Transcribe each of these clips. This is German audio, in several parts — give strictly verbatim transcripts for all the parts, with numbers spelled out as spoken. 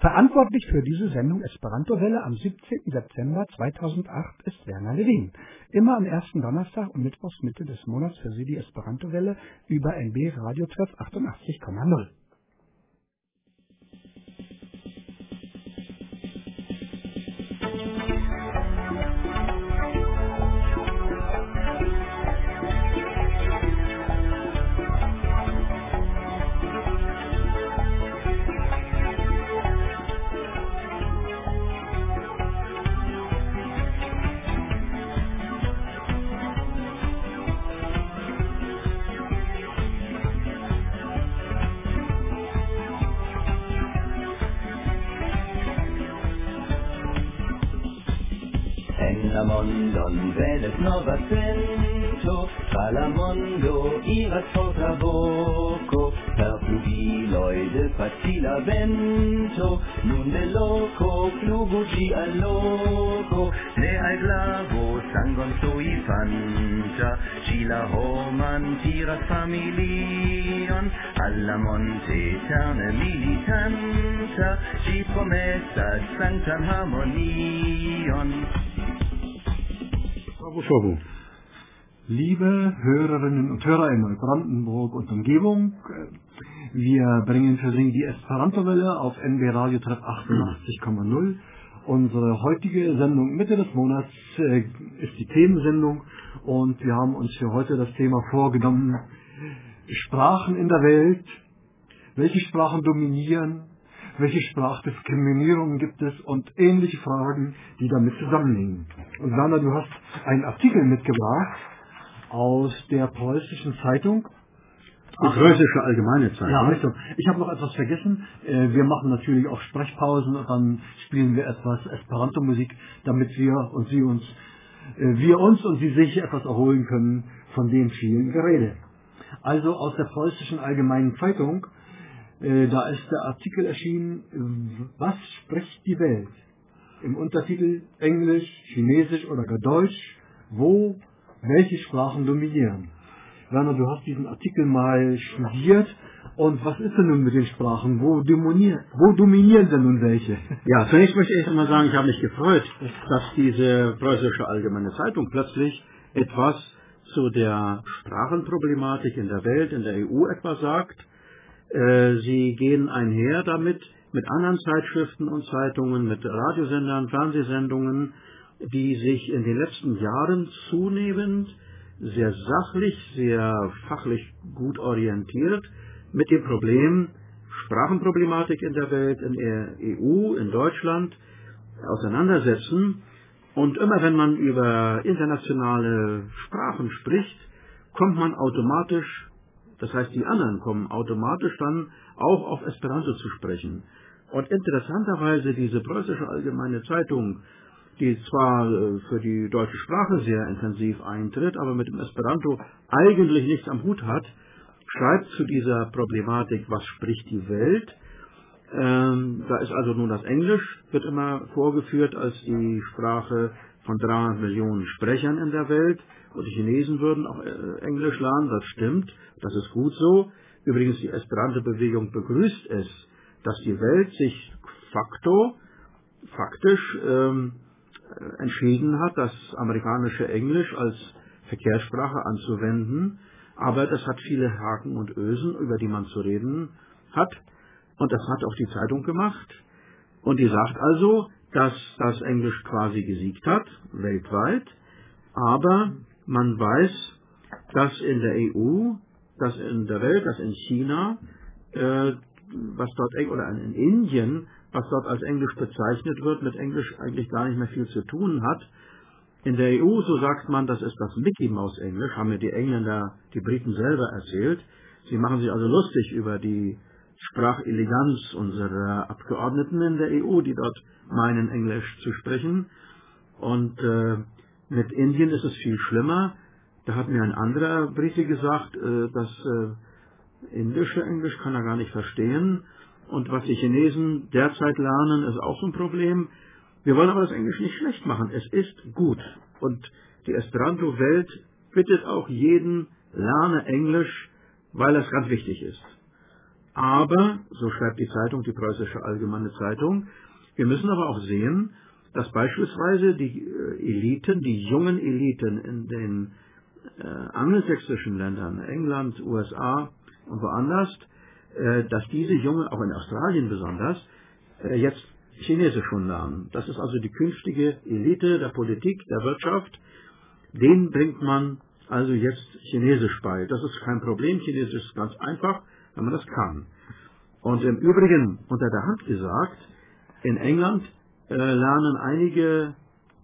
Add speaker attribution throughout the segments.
Speaker 1: Verantwortlich für diese Sendung Esperanto-Welle am siebzehnten September zweitausendacht ist Werner Levin. Immer am ersten Donnerstag und Mittwochs Mitte des Monats für Sie die Esperanto-Welle über N B Radio Treff achtundachtzig Komma null.
Speaker 2: Mondon vedes nova cento, tra la mondo iras forta voco, per flugiloi de facila vento, nun de loco fluguci al loco, ne al glavo sangon sui fanta, ci la homan tiras familion, alla monte eterne militanta, ci promessas sanctam harmonion.
Speaker 3: Liebe Hörerinnen und Hörer in Neubrandenburg und Umgebung, wir bringen für Sie die Esperanto-Welle auf N B Radio Treff achtundachtzig Komma null. Unsere heutige Sendung Mitte des Monats ist die Themensendung und wir haben uns für heute das Thema vorgenommen: Sprachen in der Welt. Welche Sprachen dominieren? Welche Sprachdiskriminierungen gibt es und ähnliche Fragen, die damit zusammenhängen. Und Werner, du hast einen Artikel mitgebracht aus der preußischen Zeitung.
Speaker 4: Die Preußische Allgemeine Zeitung.
Speaker 3: Ja, richtig. Ich habe noch etwas vergessen. Wir machen natürlich auch Sprechpausen und dann spielen wir etwas Esperanto-Musik, damit wir und Sie uns, wir uns und Sie sich etwas erholen können von dem vielen Gerede. Also aus der Preußischen Allgemeinen Zeitung. Da ist der Artikel erschienen, was spricht die Welt? Im Untertitel Englisch, Chinesisch oder gar Deutsch, wo, welche Sprachen dominieren? Werner, du hast diesen Artikel mal studiert und was ist denn nun mit den Sprachen? Wo dominieren, wo dominieren denn nun welche?
Speaker 4: Ja, zunächst möchte ich einmal sagen, ich habe mich gefreut, dass diese Preußische Allgemeine Zeitung plötzlich etwas zu der Sprachenproblematik in der Welt, in der E U etwas sagt. Sie gehen einher damit mit anderen Zeitschriften und Zeitungen, mit Radiosendern, Fernsehsendungen, die sich in den letzten Jahren zunehmend sehr sachlich, sehr fachlich gut orientiert mit dem Problem Sprachenproblematik in der Welt, in der E U, in Deutschland auseinandersetzen. Und immer wenn man über internationale Sprachen spricht, kommt man automatisch, das heißt, die anderen kommen automatisch dann auch auf Esperanto zu sprechen. Und interessanterweise diese Preußische Allgemeine Zeitung, die zwar für die deutsche Sprache sehr intensiv eintritt, aber mit dem Esperanto eigentlich nichts am Hut hat, schreibt zu dieser Problematik, was spricht die Welt. Ähm, da ist also nun das Englisch, wird immer vorgeführt als die Sprache von dreihundert Millionen Sprechern in der Welt. Und die Chinesen würden auch Englisch lernen, das stimmt, das ist gut so. Übrigens, die Esperanto-Bewegung begrüßt es, dass die Welt sich facto, faktisch ähm, entschieden hat, das amerikanische Englisch als Verkehrssprache anzuwenden. Aber das hat viele Haken und Ösen, über die man zu reden hat. Und das hat auch die Zeitung gemacht. Und die sagt also, dass das Englisch quasi gesiegt hat, weltweit. Aber man weiß, dass in der E U, dass in der Welt, dass in China, äh, was dort, oder in Indien, was dort als Englisch bezeichnet wird, mit Englisch eigentlich gar nicht mehr viel zu tun hat. In der E U, so sagt man, das ist das Mickey-Maus-Englisch, haben mir die Engländer, die Briten selber erzählt. Sie machen sich also lustig über die Spracheleganz unserer Abgeordneten in der E U, die dort meinen, Englisch zu sprechen. Und äh, mit Indien ist es viel schlimmer. Da hat mir ein anderer Brite gesagt, äh, das äh, indische Englisch kann er gar nicht verstehen. Und was die Chinesen derzeit lernen, ist auch so ein Problem. Wir wollen aber das Englisch nicht schlecht machen. Es ist gut. Und die Esperanto-Welt bittet auch jeden, lerne Englisch, weil es ganz wichtig ist. Aber, so schreibt die Zeitung, die Preußische Allgemeine Zeitung, wir müssen aber auch sehen, dass beispielsweise die Eliten, die jungen Eliten in den äh, angelsächsischen Ländern, England, U S A und woanders, äh, dass diese Jungen, auch in Australien besonders, äh, jetzt Chinesisch schon lernen. Das ist also die künftige Elite der Politik, der Wirtschaft. Denen bringt man also jetzt Chinesisch bei. Das ist kein Problem. Chinesisch ist ganz einfach, wenn man das kann. Und im Übrigen, unter der Hand gesagt, in England äh, lernen einige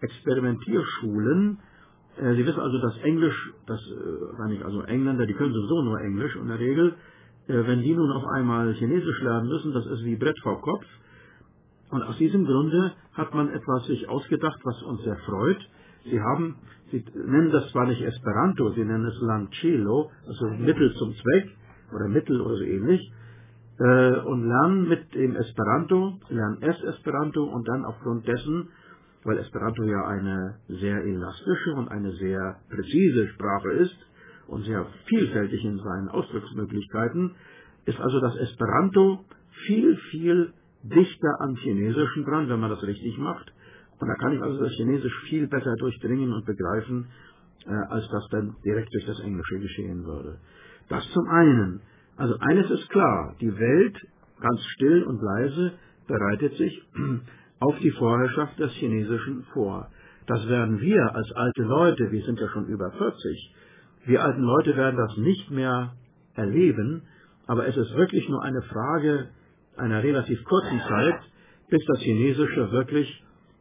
Speaker 4: Experimentierschulen. Äh, Sie wissen also, dass Englisch, das, äh, also Engländer, die können sowieso nur Englisch in der Regel. Äh, wenn die nun auf einmal Chinesisch lernen müssen, das ist wie Brett vor Kopf. Und aus diesem Grunde hat man etwas sich ausgedacht, was uns sehr freut. Sie haben, Sie nennen das zwar nicht Esperanto, Sie nennen es Lancelo, also Mittel zum Zweck oder Mittel oder so ähnlich, äh, und lernen mit dem Esperanto, lernen erst Esperanto und dann aufgrund dessen, weil Esperanto ja eine sehr elastische und eine sehr präzise Sprache ist und sehr vielfältig in seinen Ausdrucksmöglichkeiten, ist also das Esperanto viel, viel dichter am Chinesischen dran, wenn man das richtig macht. Und da kann ich also das Chinesisch viel besser durchdringen und begreifen, äh, als das dann direkt durch das Englische geschehen würde. Das zum einen. Also eines ist klar, die Welt, ganz still und leise, bereitet sich auf die Vorherrschaft des Chinesischen vor. Das werden wir als alte Leute, wir sind ja schon über vierzig, wir alten Leute werden das nicht mehr erleben, aber es ist wirklich nur eine Frage einer relativ kurzen Zeit, bis das Chinesische wirklich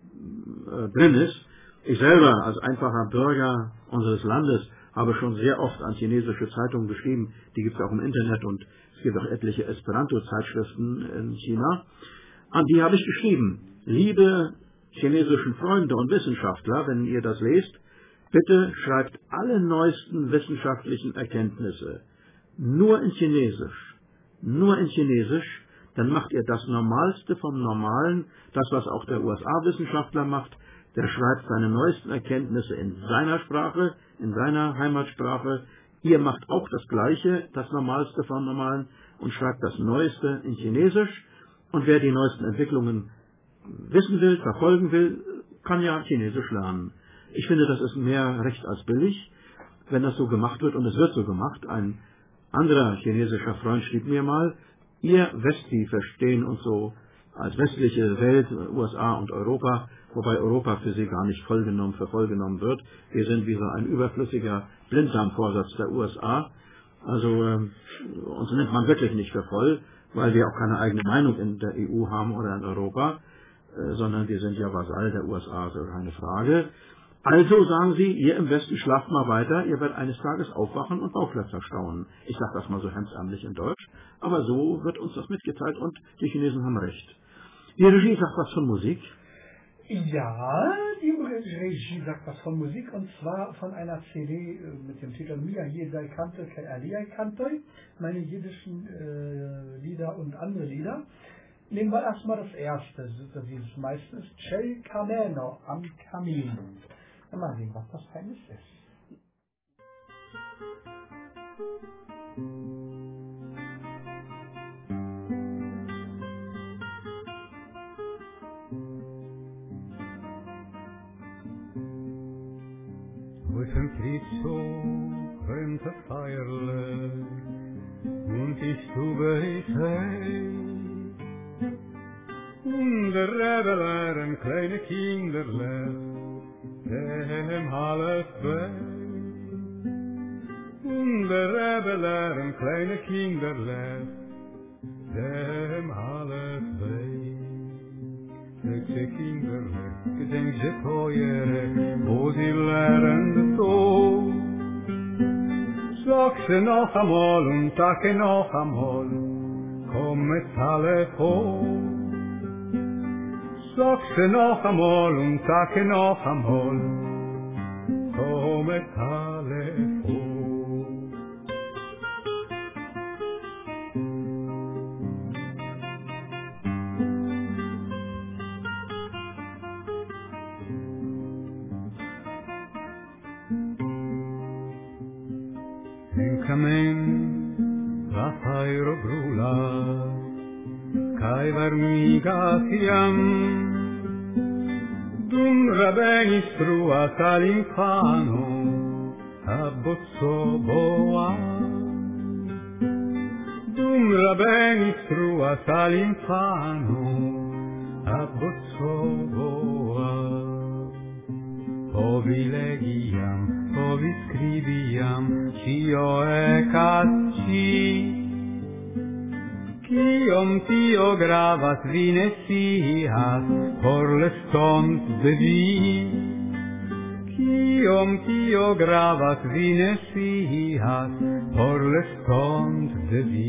Speaker 4: äh, drin ist. Ich selber als einfacher Bürger unseres Landes habe schon sehr oft an chinesische Zeitungen geschrieben, die gibt es auch im Internet und es gibt auch etliche Esperanto-Zeitschriften in China. An die habe ich geschrieben, liebe chinesischen Freunde und Wissenschaftler, wenn ihr das lest, bitte schreibt alle neuesten wissenschaftlichen Erkenntnisse nur in Chinesisch, nur in Chinesisch, dann macht ihr das Normalste vom Normalen, das, was auch der U S A-Wissenschaftler macht, der schreibt seine neuesten Erkenntnisse in seiner Sprache, in seiner Heimatsprache. Ihr macht auch das Gleiche, das Normalste vom Normalen, und schreibt das Neueste in Chinesisch. Und wer die neuesten Entwicklungen wissen will, verfolgen will, kann ja Chinesisch lernen. Ich finde, das ist mehr recht als billig, wenn das so gemacht wird, und es wird so gemacht. Ein anderer chinesischer Freund schrieb mir mal, ihr Westi verstehen uns so als westliche Welt, U S A und Europa, wobei Europa für sie gar nicht vollgenommen, für voll genommen wird. Wir sind wie so ein überflüssiger Blinddarmvorsatz der U S A. Also ähm, uns nimmt man wirklich nicht für voll, weil wir auch keine eigene Meinung in der E U haben oder in Europa, äh, sondern wir sind ja Vasall der U S A, so keine Frage. Also sagen Sie, ihr im Westen schlaft mal weiter, ihr werdet eines Tages aufwachen und Bauklötzer staunen. Ich sage das mal so hemdsärmlich in Deutsch, aber so wird uns das mitgeteilt und die Chinesen haben recht. Die Regie sagt was von Musik.
Speaker 1: Ja, die Regie sagt was von Musik, und zwar von einer C D mit dem Titel Mia Jedai Kante Ke Aliai Kantoi, meine jiddischen äh, Lieder und andere Lieder. Nehmen wir erstmal das erste, das ist meistens Cel Cameno am Kamin. Mal sehen, was das Feines ist.
Speaker 5: With some Cristo and a firelight, und ich stube ich und der Rebel ein kleine Kinderle, dem half bei. Und der Rebel ein kleine Kinderle, dem half bei. Sechse Kinderle, gedenk ze teuere, wo sie lernen so. Sag sie noch einmal und sag noch einmal, kommet alle vor. Sag sie noch einmal und sag noch einmal, kommet alle vor. In Kamen fajro brulas, kaj varmigas jam. Dum rabenis truas al infano, abbozzo boa. Dum rabenis truas al infano, abbozzo boa. Povi legiam, povi scribiam, cio ecas ci. Kiom tio gravas vi ne scias, por l'estont de vi. Kiom tio gravas vi ne scias, por l'estont de vi.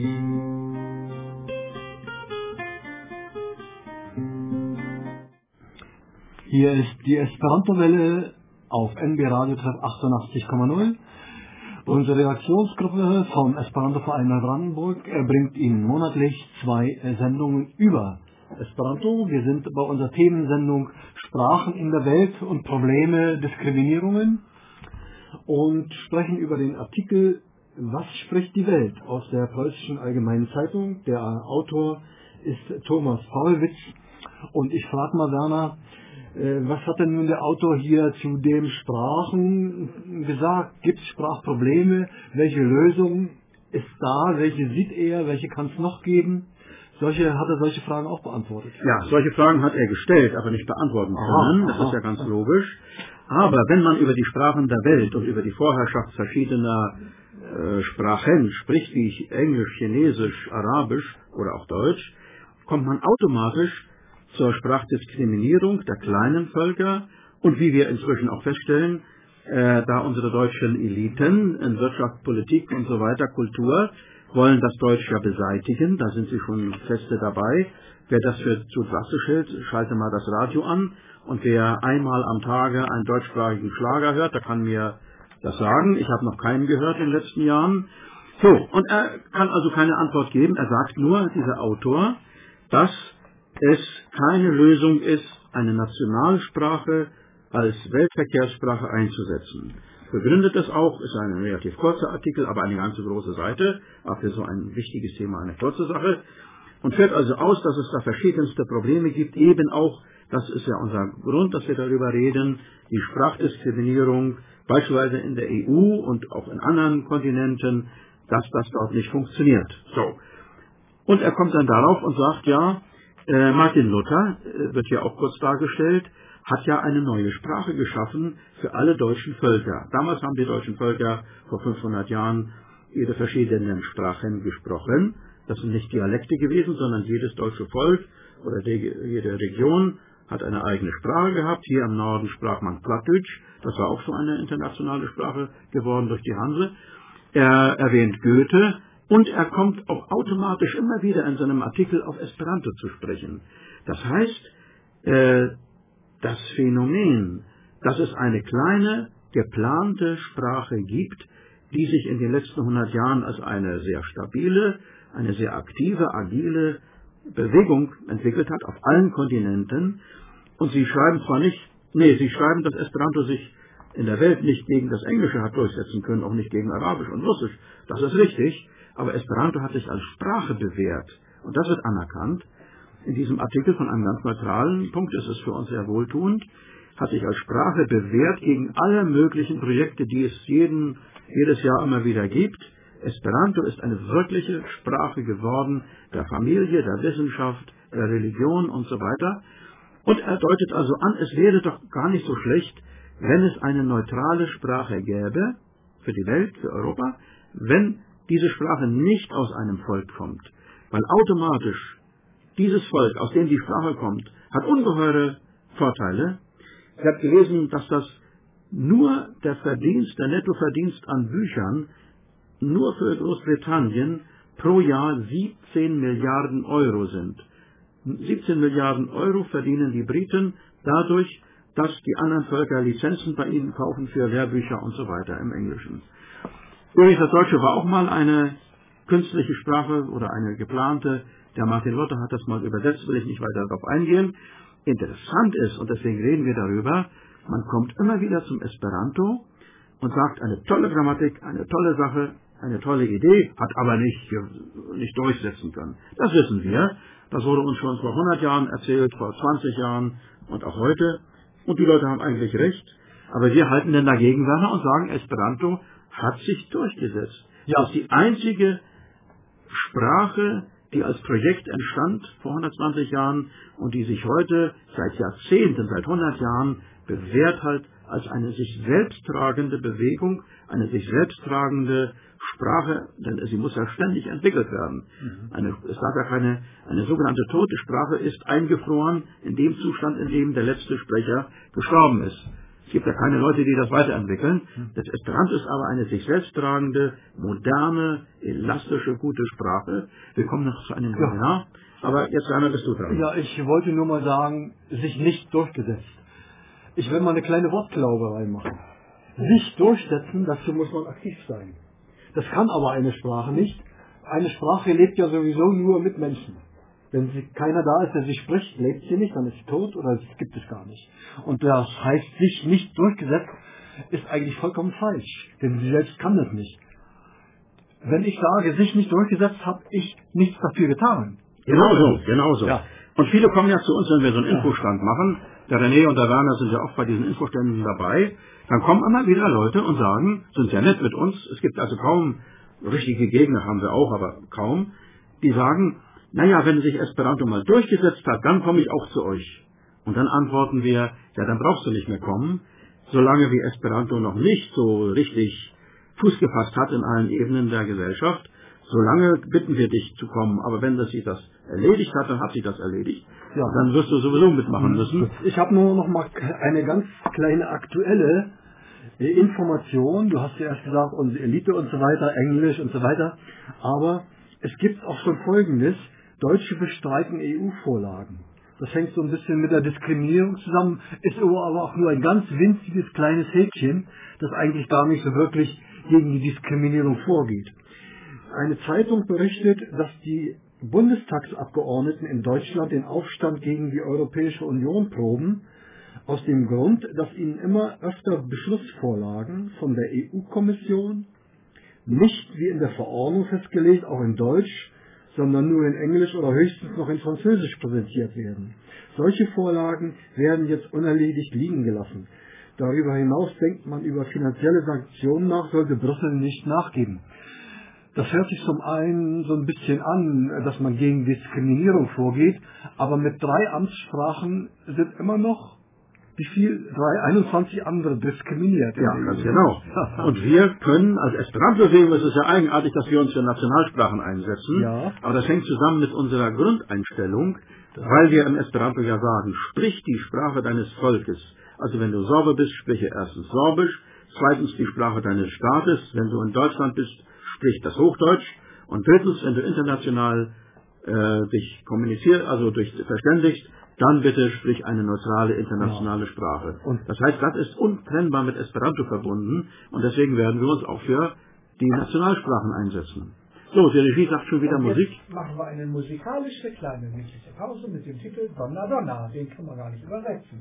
Speaker 3: Hier ist die Esperanto-Welle auf N B Radio Treff achtundachtzig Komma null. Unsere Redaktionsgruppe vom Esperanto-Verein Neubrandenburg bringt Ihnen monatlich zwei Sendungen über Esperanto. Wir sind bei unserer Themensendung Sprachen in der Welt und Probleme, Diskriminierungen und sprechen über den Artikel Was spricht die Welt aus der Preußischen Allgemeinen Zeitung. Der Autor ist Thomas Paulwitz. Und ich frage mal, Werner, was hat denn nun der Autor hier zu dem Sprachen gesagt? Gibt es Sprachprobleme? Welche Lösung ist da? Welche sieht er? Welche kann es noch geben? Solche, hat er solche Fragen auch beantwortet?
Speaker 4: Ja, solche Fragen hat er gestellt, aber nicht beantworten können. Aha, das aha. ist ja ganz logisch. Aber wenn man über die Sprachen der Welt und über die Vorherrschaft verschiedener äh, Sprachen spricht, wie Englisch, Chinesisch, Arabisch oder auch Deutsch, kommt man automatisch zur Sprachdiskriminierung der kleinen Völker und wie wir inzwischen auch feststellen, äh, da unsere deutschen Eliten in Wirtschaft, Politik und so weiter, Kultur, wollen das Deutsch ja beseitigen, da sind sie schon feste dabei. Wer das für zu drastisch hält, schalte mal das Radio an und wer einmal am Tage einen deutschsprachigen Schlager hört, der kann mir das sagen. Ich habe noch keinen gehört in den letzten Jahren. So, und er kann also keine Antwort geben. Er sagt nur, dieser Autor, dass es keine Lösung ist, eine Nationalsprache als Weltverkehrssprache einzusetzen. Begründet das auch, ist ein relativ kurzer Artikel, aber eine ganze große Seite, auch für so ein wichtiges Thema eine kurze Sache, und führt also aus, dass es da verschiedenste Probleme gibt, eben auch, das ist ja unser Grund, dass wir darüber reden, die Sprachdiskriminierung, beispielsweise in der E U und auch in anderen Kontinenten, dass das dort nicht funktioniert. So. Und er kommt dann darauf und sagt, ja, Äh, Martin Luther, äh, wird hier auch kurz dargestellt, hat ja eine neue Sprache geschaffen für alle deutschen Völker. Damals haben die deutschen Völker vor fünfhundert Jahren ihre verschiedenen Sprachen gesprochen. Das sind nicht Dialekte gewesen, sondern jedes deutsche Volk oder die, jede Region hat eine eigene Sprache gehabt. Hier im Norden sprach man Plattdeutsch. Das war auch so eine internationale Sprache geworden durch die Hanse. Er erwähnt Goethe. Und er kommt auch automatisch immer wieder in seinem Artikel auf Esperanto zu sprechen. Das heißt, äh, das Phänomen, dass es eine kleine, geplante Sprache gibt, die sich in den letzten hundert Jahren als eine sehr stabile, eine sehr aktive, agile Bewegung entwickelt hat auf allen Kontinenten. Und sie schreiben zwar nicht, nee, sie schreiben, dass Esperanto sich in der Welt nicht gegen das Englische hat durchsetzen können, auch nicht gegen Arabisch und Russisch. Das ist richtig. Aber Esperanto hat sich als Sprache bewährt. Und das wird anerkannt. In diesem Artikel von einem ganz neutralen Punkt ist es für uns sehr wohltuend, hat sich als Sprache bewährt gegen alle möglichen Projekte, die es jeden, jedes Jahr immer wieder gibt. Esperanto ist eine wirkliche Sprache geworden der Familie, der Wissenschaft, der Religion und so weiter. Und er deutet also an, es wäre doch gar nicht so schlecht, wenn es eine neutrale Sprache gäbe für die Welt, für Europa, wenn diese Sprache nicht aus einem Volk kommt, weil automatisch dieses Volk, aus dem die Sprache kommt, hat ungeheure Vorteile. Ich habe gelesen, dass das nur der Verdienst, der Nettoverdienst an Büchern, nur für Großbritannien pro Jahr siebzehn Milliarden Euro sind. siebzehn Milliarden Euro verdienen die Briten dadurch, dass die anderen Völker Lizenzen bei ihnen kaufen für Lehrbücher und so weiter im Englischen. Übrigens, das Deutsche war auch mal eine künstliche Sprache oder eine geplante. Der Martin Luther hat das mal übersetzt, will ich nicht weiter darauf eingehen. Interessant ist, und deswegen reden wir darüber, man kommt immer wieder zum Esperanto und sagt, eine tolle Grammatik, eine tolle Sache, eine tolle Idee, hat aber nicht, nicht durchsetzen können. Das wissen wir. Das wurde uns schon vor hundert Jahren erzählt, vor zwanzig Jahren und auch heute. Und die Leute haben eigentlich recht. Aber wir halten denn dagegen, Werner, und sagen, Esperanto hat sich durchgesetzt. Ja. Das ist die einzige Sprache, die als Projekt entstand vor hundertzwanzig Jahren und die sich heute seit Jahrzehnten, seit hundert Jahren bewährt hat als eine sich selbst tragende Bewegung, eine sich selbst tragende Sprache, denn sie muss ja ständig entwickelt werden. Mhm. Eine, es darf ja keine, eine sogenannte tote Sprache ist eingefroren in dem Zustand, in dem der letzte Sprecher gestorben ist. Es gibt ja keine Leute, die das weiterentwickeln. Das Esperanto ist aber eine sich selbst tragende, moderne, elastische, gute Sprache. Wir kommen noch zu einem Webinar. Ja. Aber jetzt, Werner, bist du dran.
Speaker 3: Ja, ich wollte nur mal sagen, sich nicht durchgesetzt. Ich will mal eine kleine Wortklauberei machen. Sich durchsetzen, dazu muss man aktiv sein. Das kann aber eine Sprache nicht. Eine Sprache lebt ja sowieso nur mit Menschen. Wenn sie, keiner da ist, der sie spricht, lebt sie nicht, dann ist sie tot oder es gibt es gar nicht. Und das heißt, sich nicht durchgesetzt, ist eigentlich vollkommen falsch, denn sie selbst kann das nicht. Wenn ich sage, sich nicht durchgesetzt, habe ich nichts dafür getan.
Speaker 4: Genau so, genau so.
Speaker 3: Ja.
Speaker 4: Und viele kommen ja zu uns, wenn wir so einen Infostand machen. Der René und der Werner sind ja auch bei diesen Infoständen dabei. Dann kommen immer wieder Leute und sagen, sind ja nett mit uns. Es gibt also kaum richtige Gegner, haben wir auch, aber kaum. Die sagen, naja, wenn sich Esperanto mal durchgesetzt hat, dann komme ich auch zu euch. Und dann antworten wir, ja, dann brauchst du nicht mehr kommen. Solange wie Esperanto noch nicht so richtig Fuß gefasst hat in allen Ebenen der Gesellschaft, solange bitten wir dich zu kommen. Aber wenn das sich das erledigt hat, dann hat sich das erledigt. Ja. Dann wirst du sowieso mitmachen müssen.
Speaker 3: Ich habe nur noch mal eine ganz kleine aktuelle Information. Du hast ja erst gesagt, unsere Elite und so weiter, Englisch und so weiter. Aber es gibt auch schon Folgendes. Deutsche bestreiten E U-Vorlagen. Das hängt so ein bisschen mit der Diskriminierung zusammen, ist aber auch nur ein ganz winziges kleines Häkchen, das eigentlich gar nicht so wirklich gegen die Diskriminierung vorgeht. Eine Zeitung berichtet, dass die Bundestagsabgeordneten in Deutschland den Aufstand gegen die Europäische Union proben, aus dem Grund, dass ihnen immer öfter Beschlussvorlagen von der E U-Kommission, nicht wie in der Verordnung festgelegt, auch in Deutsch, sondern nur in Englisch oder höchstens noch in Französisch präsentiert werden. Solche Vorlagen werden jetzt unerledigt liegen gelassen. Darüber hinaus denkt man über finanzielle Sanktionen nach, sollte Brüssel nicht nachgeben. Das hört sich zum einen so ein bisschen an, dass man gegen Diskriminierung vorgeht, aber mit drei Amtssprachen sind immer noch, wie viel? Drei, einundzwanzig andere diskriminiert.
Speaker 4: Ja, ganz genau. Und wir können, als Esperanto-Bewegung, es ist ja eigenartig, dass wir uns für Nationalsprachen einsetzen, ja. Aber das hängt zusammen mit unserer Grundeinstellung, weil wir im Esperanto ja sagen, sprich die Sprache deines Volkes. Also wenn du Sorbe bist, spreche erstens Sorbisch, zweitens die Sprache deines Staates, wenn du in Deutschland bist, sprich das Hochdeutsch, und drittens, wenn du international äh, dich kommunizierst, also durch verständigst, dann bitte sprich eine neutrale internationale ja. Sprache. Und das heißt, das ist untrennbar mit Esperanto verbunden und deswegen werden wir uns auch für die Nationalsprachen einsetzen. So, die Regie sagt schon wieder und Musik.
Speaker 1: Jetzt machen wir eine musikalische kleine nächtliche Pause mit dem Titel Donna Donna. Den können wir gar nicht übersetzen.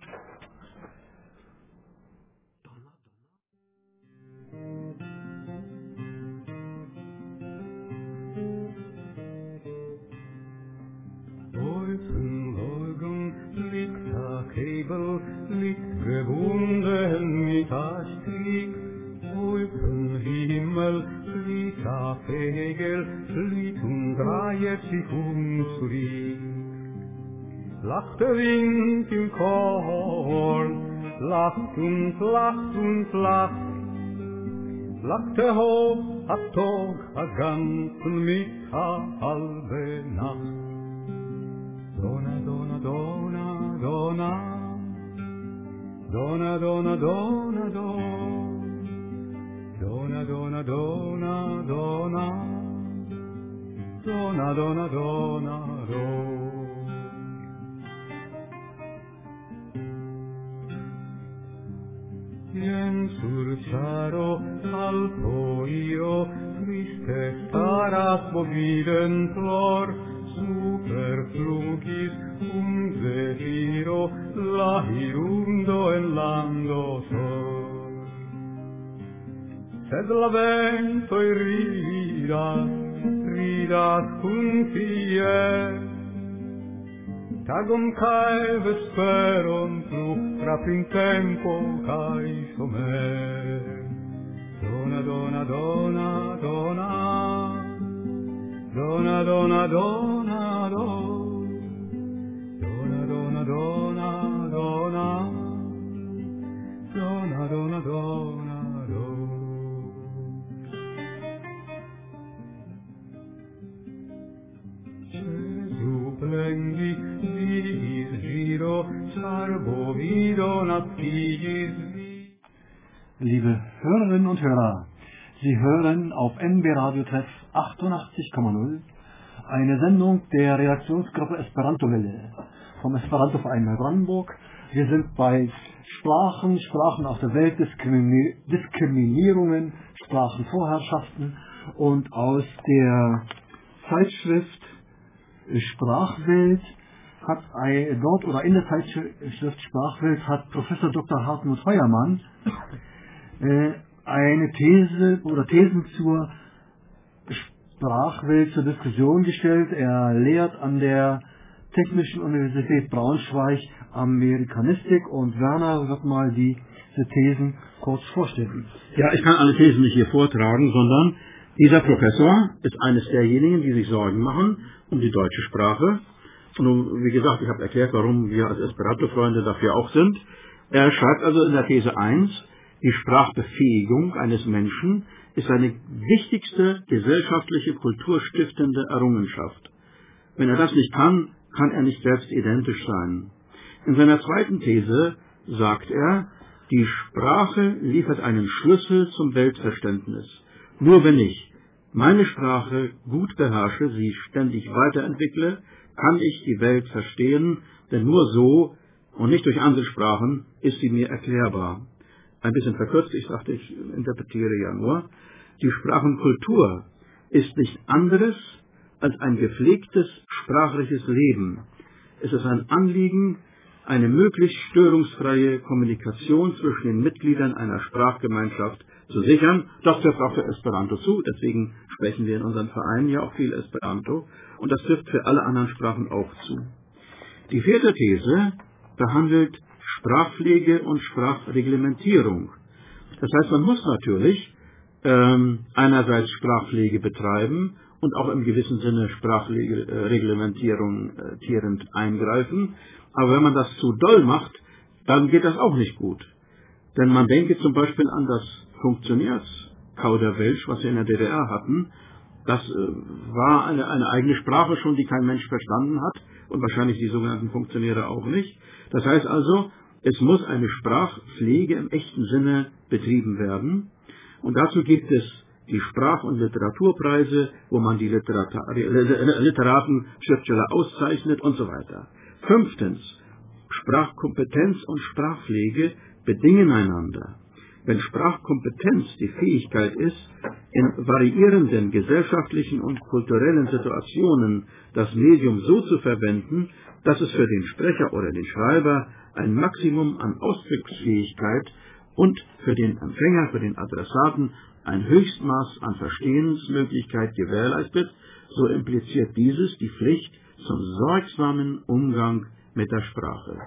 Speaker 5: Hebel liegt gebunden mit a Strick, Wolken Himmel flieht a Fegel, flieht und dreiet sich um zurück. Lacht der Wind im Korn, lacht und lacht und lacht, lacht der Hof a Tag a ganzen mit a halbe Nacht. Donna, Donna, Donna, Donna, Donna, Donna, Donna, Donna, Donna, Donna, Donna, Donna, Donna, Donna, Donna, Ien sur ciaro al poio triste staras mobilen flor, super flugis un zefiro lahirundo en lando sol. sed la ventoi ridas, ridas cum tie. Tagum cae vesperon frustra printempo cae somer. Dona, dona, dona, dona, dona, dona, dona, dona, dona, dona, dona, dona, dona, dona, Gesù plendi, vidis giro, sarbo vido natigis.
Speaker 3: Liebe Hörerinnen und Hörer, Sie hören auf N B Radio Treff achtundachtzig Komma null eine Sendung der Reaktionsgruppe Esperanto-Welle vom Esperanto-Verein Neubrandenburg. Wir sind bei Sprachen, Sprachen aus der Welt, Diskrimini- Diskriminierungen, Sprachenvorherrschaften und aus der Zeitschrift Sprachwelt hat ein, dort oder in der Zeitschrift Sprachwelt hat Professor Doktor Hartmut Feuermann äh, eine These oder Thesen zur Sprachwelt zur Diskussion gestellt. Er lehrt an der Technischen Universität Braunschweig Amerikanistik und Werner wird mal die, diese Thesen kurz vorstellen.
Speaker 4: Ja, ich kann alle Thesen nicht hier vortragen, sondern dieser Professor ist eines derjenigen, die sich Sorgen machen um die deutsche Sprache. Und wie gesagt, ich habe erklärt, warum wir als Esperanto-Freunde dafür auch sind. Er schreibt also in der These eins, die Sprachbefähigung eines Menschen ist eine wichtigste gesellschaftliche, kulturstiftende Errungenschaft. Wenn er das nicht kann, kann er nicht selbst identisch sein. In seiner zweiten These sagt er, die Sprache liefert einen Schlüssel zum Weltverständnis. Nur wenn ich meine Sprache gut beherrsche, sie ständig weiterentwickle, kann ich die Welt verstehen, denn nur so und nicht durch andere Sprachen ist sie mir erklärbar. Ein bisschen verkürzt, ich dachte, ich interpretiere ja nur. Die Sprachenkultur ist nicht anderes als ein gepflegtes sprachliches Leben. Es ist ein Anliegen, eine möglichst störungsfreie Kommunikation zwischen den Mitgliedern einer Sprachgemeinschaft zu sichern. Das trifft auch für Esperanto zu, deswegen sprechen wir in unserem Verein ja auch viel Esperanto und das trifft für alle anderen Sprachen auch zu. Die vierte These behandelt Sprachpflege und Sprachreglementierung. Das heißt, man muss natürlich ähm, einerseits Sprachpflege betreiben und auch im gewissen Sinne Sprachreglementierung äh, tierend eingreifen. Aber wenn man das zu doll macht, dann geht das auch nicht gut. Denn man denke zum Beispiel an das Funktionärskauderwelsch, was wir in der D D R hatten. Das äh, war eine, eine eigene Sprache schon, die kein Mensch verstanden hat und wahrscheinlich die sogenannten Funktionäre auch nicht. Das heißt also, es muss eine Sprachpflege im echten Sinne betrieben werden. Und dazu gibt es die Sprach- und Literaturpreise, wo man die Literata Literaten, Schriftsteller auszeichnet und so weiter. Fünftens, Sprachkompetenz und Sprachpflege bedingen einander. Wenn Sprachkompetenz die Fähigkeit ist, in variierenden gesellschaftlichen und kulturellen Situationen das Medium so zu verwenden, dass es für den Sprecher oder den Schreiber ein Maximum an Ausdrucksfähigkeit und für den Empfänger, für den Adressaten ein Höchstmaß an Verstehensmöglichkeit gewährleistet, so impliziert dieses die Pflicht zum sorgsamen Umgang mit der Sprache.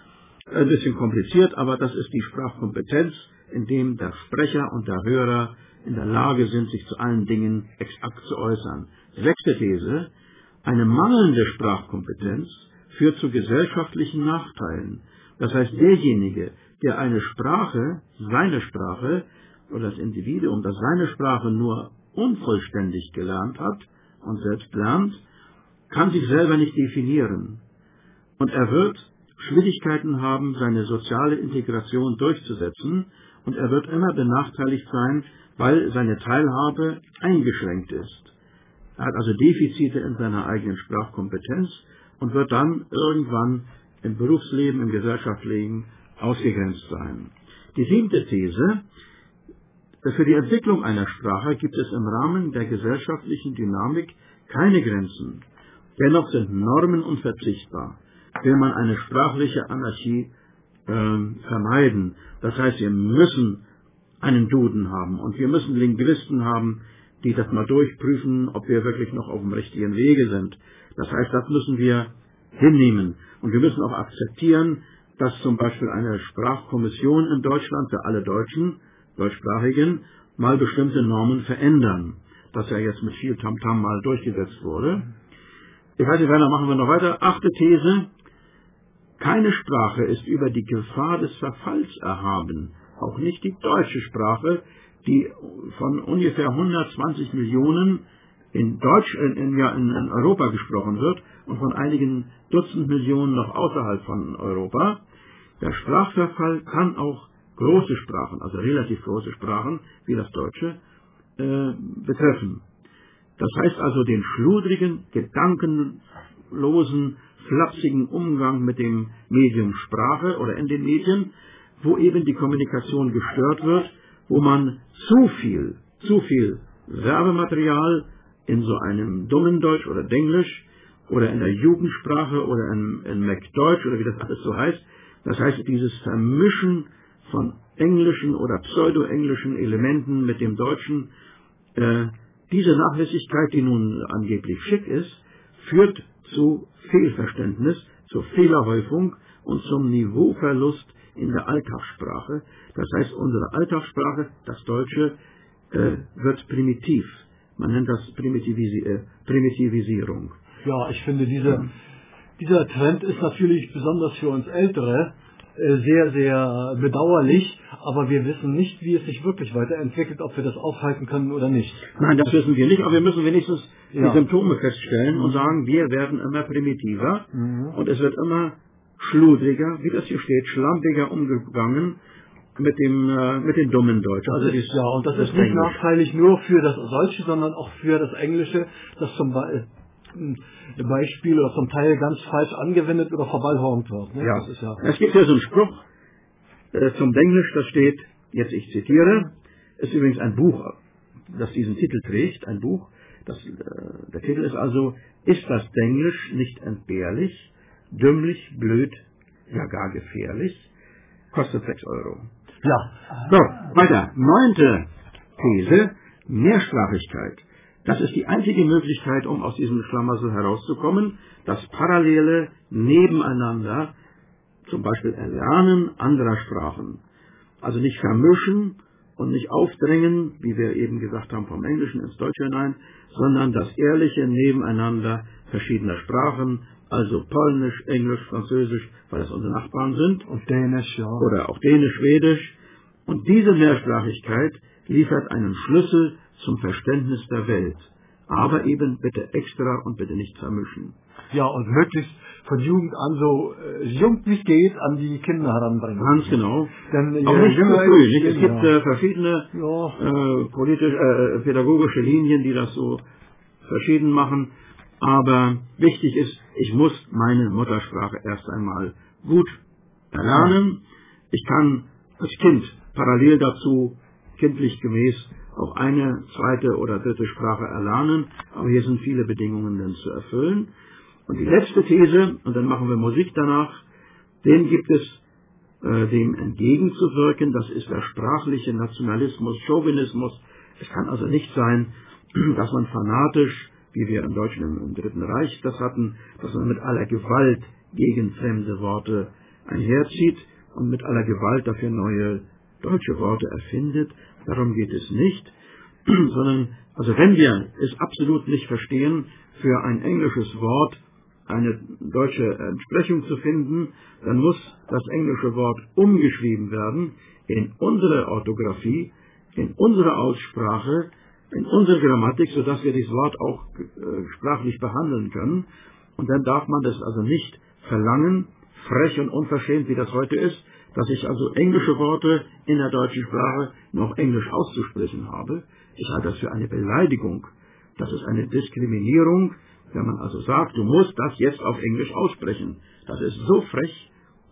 Speaker 4: Ein bisschen kompliziert, aber das ist die Sprachkompetenz, in dem der Sprecher und der Hörer in der Lage sind, sich zu allen Dingen exakt zu äußern. Sechste These, eine mangelnde Sprachkompetenz führt zu gesellschaftlichen Nachteilen. Das heißt, derjenige, der eine Sprache, seine Sprache, oder das Individuum, das seine Sprache nur unvollständig gelernt hat und selbst lernt, kann sich selber nicht definieren. Und er wird Schwierigkeiten haben, seine soziale Integration durchzusetzen, und er wird immer benachteiligt sein, weil seine Teilhabe eingeschränkt ist. Er hat also Defizite in seiner eigenen Sprachkompetenz und wird dann irgendwann im Berufsleben, im Gesellschaftsleben ausgegrenzt sein. Die siebte These, für die Entwicklung einer Sprache gibt es im Rahmen der gesellschaftlichen Dynamik keine Grenzen. Dennoch sind Normen unverzichtbar, will man eine sprachliche Anarchie äh, vermeiden. Das heißt, wir müssen einen Duden haben. Und wir müssen Linguisten haben, die das mal durchprüfen, ob wir wirklich noch auf dem richtigen Wege sind. Das heißt, das müssen wir hinnehmen. Und wir müssen auch akzeptieren, dass zum Beispiel eine Sprachkommission in Deutschland für alle Deutschen, Deutschsprachigen, mal bestimmte Normen verändern. Das ja jetzt mit viel Tamtam mal durchgesetzt wurde. Ich weiß nicht, Werner, machen wir noch weiter. Achte These. Keine Sprache ist über die Gefahr des Verfalls erhaben. Auch nicht die deutsche Sprache, die von ungefähr hundertzwanzig Millionen in Deutsch, in, in, ja, in, in Europa gesprochen wird und von einigen Dutzend Millionen noch außerhalb von Europa. Der Sprachverfall kann auch große Sprachen, also relativ große Sprachen, wie das Deutsche, äh, betreffen. Das heißt also den schludrigen, gedankenlosen, flapsigen Umgang mit dem Medium Sprache oder in den Medien, wo eben die Kommunikation gestört wird, wo man zu viel, zu viel Werbematerial in so einem dummen Deutsch oder Denglisch oder in der Jugendsprache oder in, in MacDeutsch oder wie das alles so heißt, das heißt dieses Vermischen von englischen oder pseudo-englischen Elementen mit dem Deutschen, äh, diese Nachlässigkeit, die nun angeblich schick ist, führt zu Fehlverständnis, zur Fehlerhäufung und zum Niveauverlust in der Alltagssprache. Das heißt, unsere Alltagssprache, das Deutsche, äh, wird primitiv. Man nennt das Primitivisi äh, Primitivisierung.
Speaker 3: Ja, ich finde, diese, dieser Trend ist natürlich besonders für uns Ältere äh, sehr, sehr bedauerlich, aber wir wissen nicht, wie es sich wirklich weiterentwickelt, ob wir das aufhalten können oder nicht.
Speaker 4: Nein, das wissen wir nicht, aber wir müssen wenigstens
Speaker 3: Ja.
Speaker 4: die Symptome feststellen und sagen, wir werden immer primitiver
Speaker 3: Mhm.
Speaker 4: und es wird immer schludriger, wie das hier steht, schlampiger umgegangen mit dem, äh, mit dem dummen Deutsch.
Speaker 3: Das
Speaker 4: Also
Speaker 3: ist,
Speaker 4: dies-
Speaker 3: ja, und das
Speaker 4: das
Speaker 3: ist nicht
Speaker 4: Englisch.
Speaker 3: nachteilig nur für das Deutsche, sondern auch für das Englische, das zum Be äh, Beispiel oder zum Teil ganz falsch angewendet oder verballhornt wird. Ne?
Speaker 4: Ja.
Speaker 3: Das ist ja
Speaker 4: Es gibt ja so einen Spruch äh, zum Denglisch, da steht, jetzt ich zitiere, ist übrigens ein Buch, das diesen Titel trägt, ein Buch, das, äh, der Titel ist also, ist das Denglisch nicht entbehrlich, dümmlich, blöd, ja gar gefährlich, kostet sechs Euro.
Speaker 3: ja.
Speaker 4: So, weiter. Neunte These, Mehrsprachigkeit. Das ist die einzige Möglichkeit, um aus diesem Schlamassel herauszukommen, das parallele Nebeneinander, zum Beispiel Erlernen anderer Sprachen. Also nicht vermischen und nicht aufdrängen, wie wir eben gesagt haben, vom Englischen ins Deutsche hinein, sondern das ehrliche Nebeneinander verschiedener Sprachen, also Polnisch, Englisch, Französisch, weil das unsere Nachbarn sind,
Speaker 3: Und Dänisch, ja.
Speaker 4: oder auch Dänisch, Schwedisch. Und diese Mehrsprachigkeit liefert einen Schlüssel zum Verständnis der Welt. Aber eben bitte extra und bitte nicht vermischen.
Speaker 3: Ja, und möglichst von Jugend an so äh, jung wie es geht an die Kinder heranbringen.
Speaker 4: Ganz genau.
Speaker 3: Denn, je
Speaker 4: Auch nicht zu
Speaker 3: jünger
Speaker 4: früh.
Speaker 3: ich
Speaker 4: Nicht? Es
Speaker 3: bin,
Speaker 4: gibt
Speaker 3: ja.
Speaker 4: äh, verschiedene
Speaker 3: Ja.
Speaker 4: äh, politisch, äh, pädagogische Linien, die das so verschieden machen. Aber wichtig ist, ich muss meine Muttersprache erst einmal gut erlernen. Ich kann als Kind parallel dazu, kindlich gemäß, auch eine zweite oder dritte Sprache erlernen. Aber hier sind viele Bedingungen dann zu erfüllen. Und die letzte These, und dann machen wir Musik danach, den gibt es, äh, dem entgegenzuwirken. Das ist der sprachliche Nationalismus, Chauvinismus. Es kann also nicht sein, dass man fanatisch, wie wir im Deutschen im, im Dritten Reich das hatten, dass man mit aller Gewalt gegen fremde Worte einherzieht und mit aller Gewalt dafür neue deutsche Worte erfindet. Darum geht es nicht, sondern, also wenn wir es absolut nicht verstehen, für ein englisches Wort eine deutsche Entsprechung zu finden, dann muss das englische Wort umgeschrieben werden in unsere Orthographie, in unsere Aussprache, in unsere Grammatik, sodass wir dieses Wort auch äh, sprachlich behandeln können. Und dann darf man das also nicht verlangen, frech und unverschämt, wie das heute ist, dass ich also englische Worte in der deutschen Sprache noch englisch auszusprechen habe. Ich halte das für eine Beleidigung. Das ist eine Diskriminierung, wenn man also sagt, du musst das jetzt auf Englisch aussprechen. Das ist so frech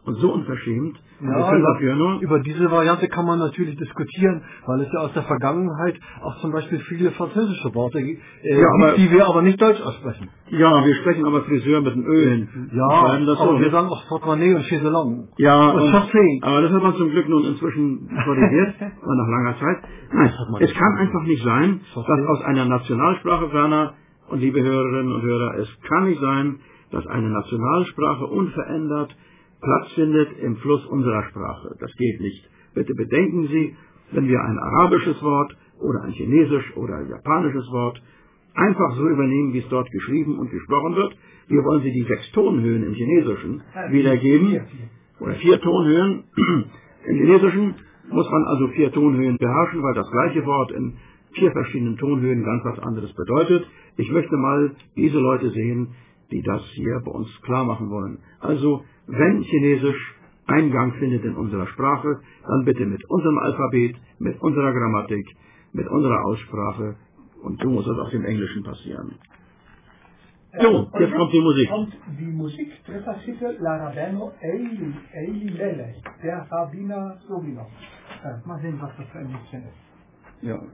Speaker 4: und so unverschämt.
Speaker 3: Ja,
Speaker 4: wir können
Speaker 3: über,
Speaker 4: dafür nur
Speaker 3: über diese Variante kann man natürlich diskutieren, weil es ja aus der Vergangenheit auch zum Beispiel viele französische Worte äh,
Speaker 4: Ja, aber-
Speaker 3: gibt, die wir aber nicht Deutsch aussprechen.
Speaker 4: Ja, wir sprechen aber Friseur mit einem Ö hinten.
Speaker 3: Ja,
Speaker 4: Und schreiben das
Speaker 3: aber
Speaker 4: so.
Speaker 3: wir sagen auch Portemonnaie und Chaiselong.
Speaker 4: Ja,
Speaker 3: und
Speaker 4: und,
Speaker 3: Chaussee.
Speaker 4: aber das hat man zum Glück nun inzwischen korrigiert, war nach langer Zeit. Nein,
Speaker 3: hat man
Speaker 4: es
Speaker 3: nicht.
Speaker 4: kann einfach nicht sein,
Speaker 3: Chaussee.
Speaker 4: dass aus einer Nationalsprache, Werner und liebe Hörerinnen und Hörer, es kann nicht sein, dass eine Nationalsprache unverändert Platz findet im Fluss unserer Sprache. Das geht nicht. Bitte bedenken Sie, wenn wir ein arabisches Wort oder ein chinesisch oder ein japanisches Wort einfach so übernehmen, wie es dort geschrieben und gesprochen wird, wir wollen Sie die sechs Tonhöhen im Chinesischen wiedergeben, oder vier Tonhöhen. Im Chinesischen muss man also vier Tonhöhen beherrschen, weil das gleiche Wort in vier verschiedenen Tonhöhen ganz was anderes bedeutet. Ich möchte mal diese Leute sehen, die das hier bei uns klar machen wollen. Also, wenn Chinesisch Eingang findet in unserer Sprache, dann bitte mit unserem Alphabet, mit unserer Grammatik, mit unserer Aussprache, und so muss es auch im Englischen passieren. So, jetzt kommt die Musik.
Speaker 1: Und die Musik, dritter Titel, La Rabbino Eli, Eli Lele, der Rabbiner Sowino. Äh, mal sehen, was das für ein Liedchen ist.
Speaker 4: Ja.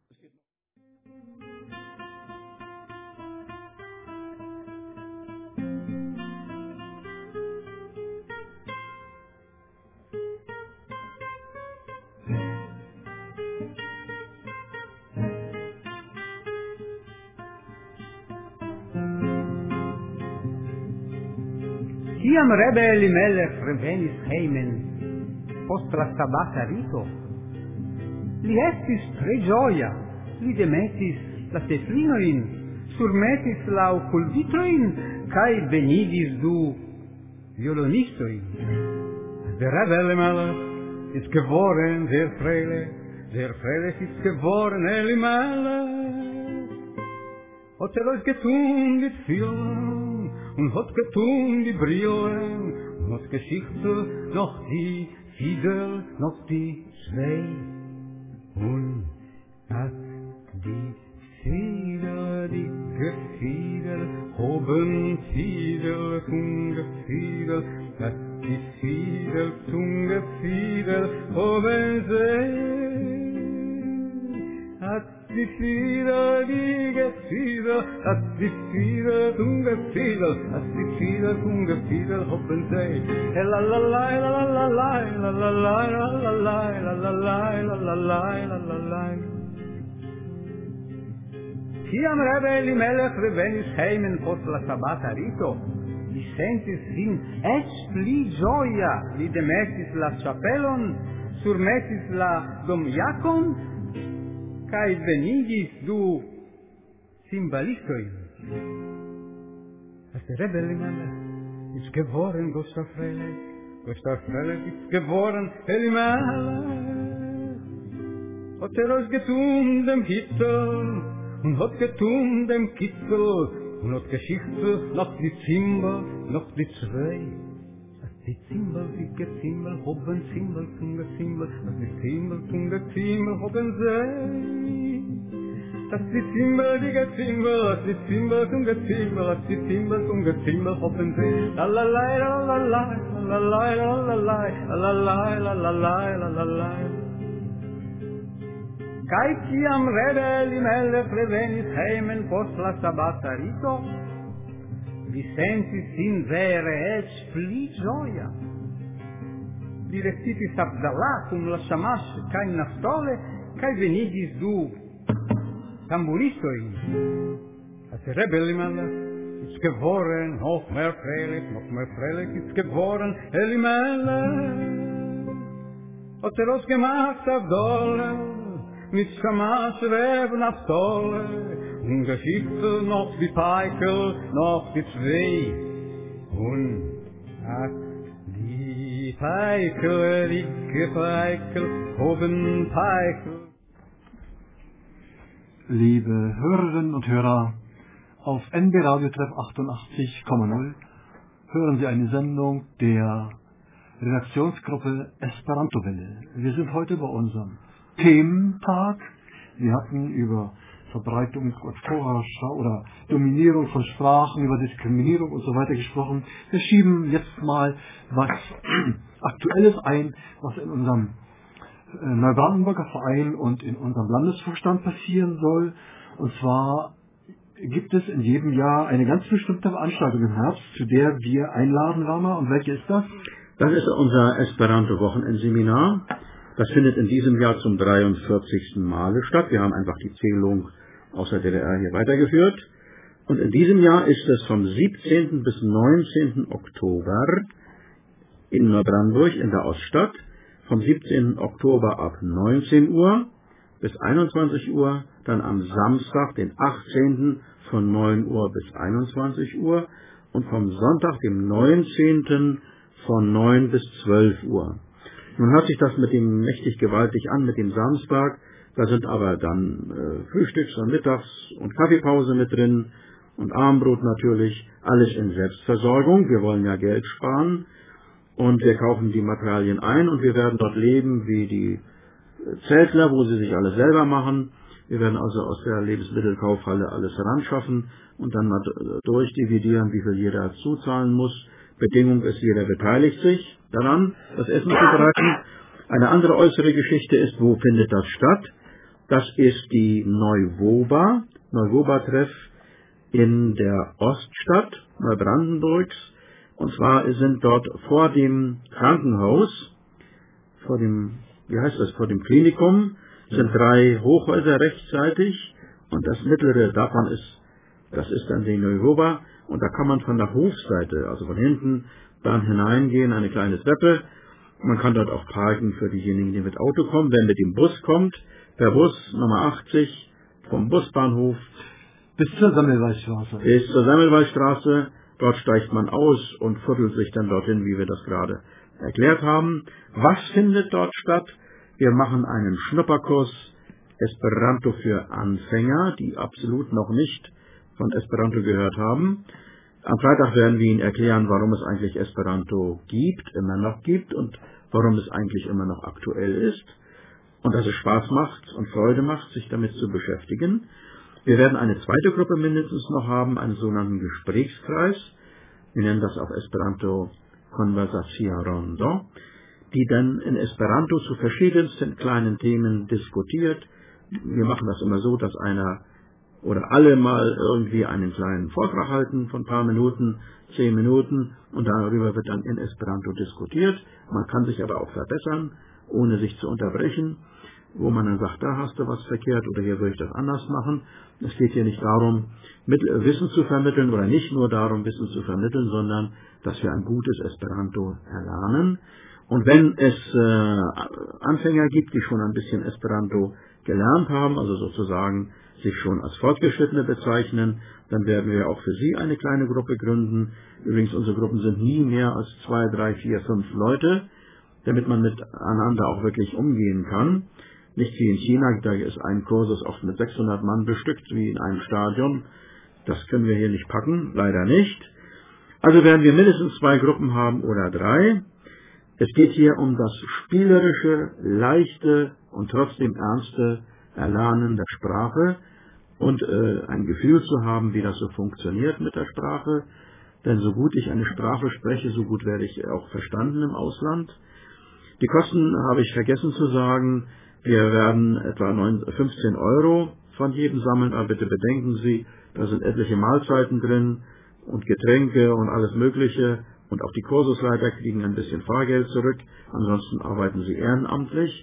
Speaker 6: Kiam Rebbe Elimelech revenis heimen post la sabata rito, li estis tre gioia, li demetis la teflinoin, surmetis la oculvitroin, cae benigis du violonistoin. Der Rebbe Elimelech ist geworden sehr freilich, sehr freilich ist geworden Elimelech. Hat er euch getun mit vielen, und hat getun die Brillen, und hat Geschichte noch die Fiedel, noch die Zwei. Und hat die Fiedel, die Gefiedel, hoben Fiedel, zum Gefiedel, hat die Fiedel, zum Gefiedel, hoben See. Hat die Fiedel, die Gefiedel, hat die Fiedel, zum Gefiedel, hat die Fiedel, zum Gefiedel, hoppen sie. La la la la la la la la la la la la la la la la la la la. Kiam Rebbe Elimelech revenis heimen post la sabata rito, li sentis sin ec pli gioia, li demetis la chapelon, surmetis la domiacon, cae venigis du Cymbalistoin. Als der Rebbe Elimelech ist geworden Gustav Frelech, Gustav Frelech ist geworden Elimelech. Hat er euch getun dem Hitler, und hat getun dem Kittel, und hat Geschichte noch die Zimbel, noch die Zwei. Die Zimbel, die Gezimbel, hoben Zimbel, zum Gezimbel, das die Zimbel, zum Gezimbel, hoben sie. Das die Zimbel, die Gezimbel, das die Zimbel, zum Gezimbel, das die Zimbel, zum Gezimbel, hoben sie. La la la la la la, la la la la la, la la la la la la la la. Kai kiam Rebbe Elimelech revenis heimen post la sabata rito, vi sentis sin vere ec pli gioia. Li recitis Abdallah cum la Shamash cae Naftole, cae venigis du tamburistoin. Als Rebbe Elimelech ist geworden, noch mehr freilich, noch mehr freilich ist geworden Elimelech. Hat er ausgemacht Abdole, mit Shamash Reb Naftole, und Geschichte noch die Peikel, noch die Zwei. Und hat die Peikel, die Peikel, hoben Peikel.
Speaker 3: Liebe Hörerinnen und Hörer, auf N B Radio Treff achtundachtzig Komma null hören Sie eine Sendung der Redaktionsgruppe Esperanto Welle. Wir sind heute bei unserem Thementag. Wir hatten über Verbreitung und Vorherrschaft oder Dominierung von Sprachen, über Diskriminierung und so weiter gesprochen. Wir schieben jetzt mal was Aktuelles ein, was in unserem äh, Neubrandenburger Verein und in unserem Landesvorstand passieren soll. Und zwar gibt es in jedem Jahr eine ganz bestimmte Veranstaltung im Herbst, zu der wir einladen, Rama. Und welche ist das?
Speaker 4: Das ist unser Esperanto-Wochenendseminar. Das findet in diesem Jahr zum dreiundvierzigsten Male statt. Wir haben einfach die Zählung aus der D D R hier weitergeführt. Und in diesem Jahr ist es vom siebzehnten bis neunzehnten Oktober in Neubrandenburg in der Oststadt. Vom siebzehnten Oktober ab neunzehn Uhr bis einundzwanzig Uhr. Dann am Samstag, den achtzehnten von neun Uhr bis einundzwanzig Uhr. Und vom Sonntag, dem neunzehnten von neun bis zwölf Uhr. Nun hört sich das mit dem mächtig gewaltig an, mit dem Samstag. Da sind aber dann äh, Frühstücks- und Mittags- und Kaffeepause mit drin und Abendbrot natürlich. Alles in Selbstversorgung. Wir wollen ja Geld sparen und wir kaufen die Materialien ein und wir werden dort leben wie die Zeltler, wo sie sich alles selber machen. Wir werden also aus der Lebensmittelkaufhalle alles heranschaffen und dann mal durchdividieren, wie viel jeder zuzahlen muss. Bedingung ist, jeder beteiligt sich daran, das Essen zu bereiten. Eine andere äußere Geschichte ist, wo findet das statt? Das ist die Neuwoba, Neuwoba-Treff in der Oststadt Neubrandenburgs. Und zwar sind dort vor dem Krankenhaus, vor dem, wie heißt das, vor dem Klinikum, sind drei Hochhäuser rechtsseitig und das mittlere davon ist, das ist dann die Neuwoba. Und da kann man von der Hofseite, also von hinten, dann hineingehen, eine kleine Treppe. Man kann dort auch parken für diejenigen, die mit Auto kommen. Wer mit dem Bus kommt, per Bus Nummer achtzig vom Busbahnhof
Speaker 3: bis zur Semmelweisstraße.
Speaker 4: Bis zur Semmelweisstraße. Dort steigt man aus und futtelt sich dann dorthin, wie wir das gerade erklärt haben. Was findet dort statt? Wir machen einen Schnupperkurs Esperanto für Anfänger, die absolut noch nicht von Esperanto gehört haben. Am Freitag werden wir Ihnen erklären, warum es eigentlich Esperanto gibt, immer noch gibt und warum es eigentlich immer noch aktuell ist und dass es Spaß macht und Freude macht, sich damit zu beschäftigen. Wir werden eine zweite Gruppe mindestens noch haben, einen sogenannten Gesprächskreis. Wir nennen das auf Esperanto Conversacia Rondo, die dann in Esperanto zu verschiedensten kleinen Themen diskutiert. Wir machen das immer so, dass einer oder alle mal irgendwie einen kleinen Vortrag halten von ein paar Minuten, zehn Minuten und darüber wird dann in Esperanto diskutiert. Man kann sich aber auch verbessern, ohne sich zu unterbrechen, wo man dann sagt, da hast du was verkehrt oder hier würde ich das anders machen. Es geht hier nicht darum, Wissen zu vermitteln oder nicht nur darum, Wissen zu vermitteln, sondern dass wir ein gutes Esperanto erlernen. Und wenn es äh, Anfänger gibt, die schon ein bisschen Esperanto gelernt haben, also sozusagen sich schon als Fortgeschrittene bezeichnen, dann werden wir auch für Sie eine kleine Gruppe gründen. Übrigens, unsere Gruppen sind nie mehr als zwei, drei, vier, fünf Leute, damit man miteinander auch wirklich umgehen kann. Nicht wie in China, da ist ein Kursus oft mit sechshundert Mann bestückt, wie in einem Stadion. Das können wir hier nicht packen, leider nicht. Also werden wir mindestens zwei Gruppen haben oder drei. Es geht hier um das spielerische, leichte und trotzdem ernste Erlernen der Sprache und äh, ein Gefühl zu haben, wie das so funktioniert mit der Sprache. Denn so gut ich eine Sprache spreche, so gut werde ich auch verstanden im Ausland. Die Kosten habe ich vergessen zu sagen. Wir werden etwa fünfzehn Euro von jedem sammeln, aber bitte bedenken Sie, da sind etliche Mahlzeiten drin und Getränke und alles Mögliche. Und auch die Kursusleiter kriegen ein bisschen Fahrgeld zurück. Ansonsten arbeiten sie ehrenamtlich.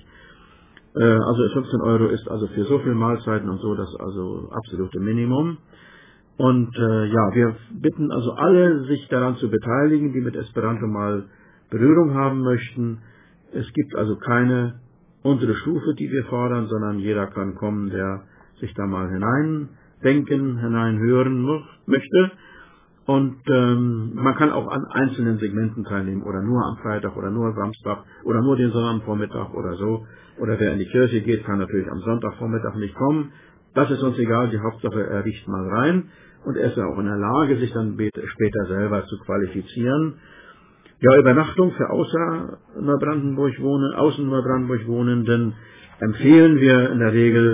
Speaker 4: Also fünfzehn Euro ist also für so viele Mahlzeiten und so das also absolute Minimum. Und äh, ja, wir bitten also alle, sich daran zu beteiligen, die mit Esperanto mal Berührung haben möchten. Es gibt also keine untere Stufe, die wir fordern, sondern jeder kann kommen, der sich da mal hineindenken, hineinhören möchte. Und ähm, man kann auch an einzelnen Segmenten teilnehmen oder nur am Freitag oder nur Samstag oder nur den Sonnabendvormittag oder so. Oder wer in die Kirche geht, kann natürlich am Sonntagvormittag nicht kommen. Das ist uns egal, die Hauptsache er riecht mal rein und er ist ja auch in der Lage, sich dann später selber zu qualifizieren. Ja, Übernachtung für außer Neubrandenburg wohnen, außen Neubrandenburg Wohnenden empfehlen wir in der Regel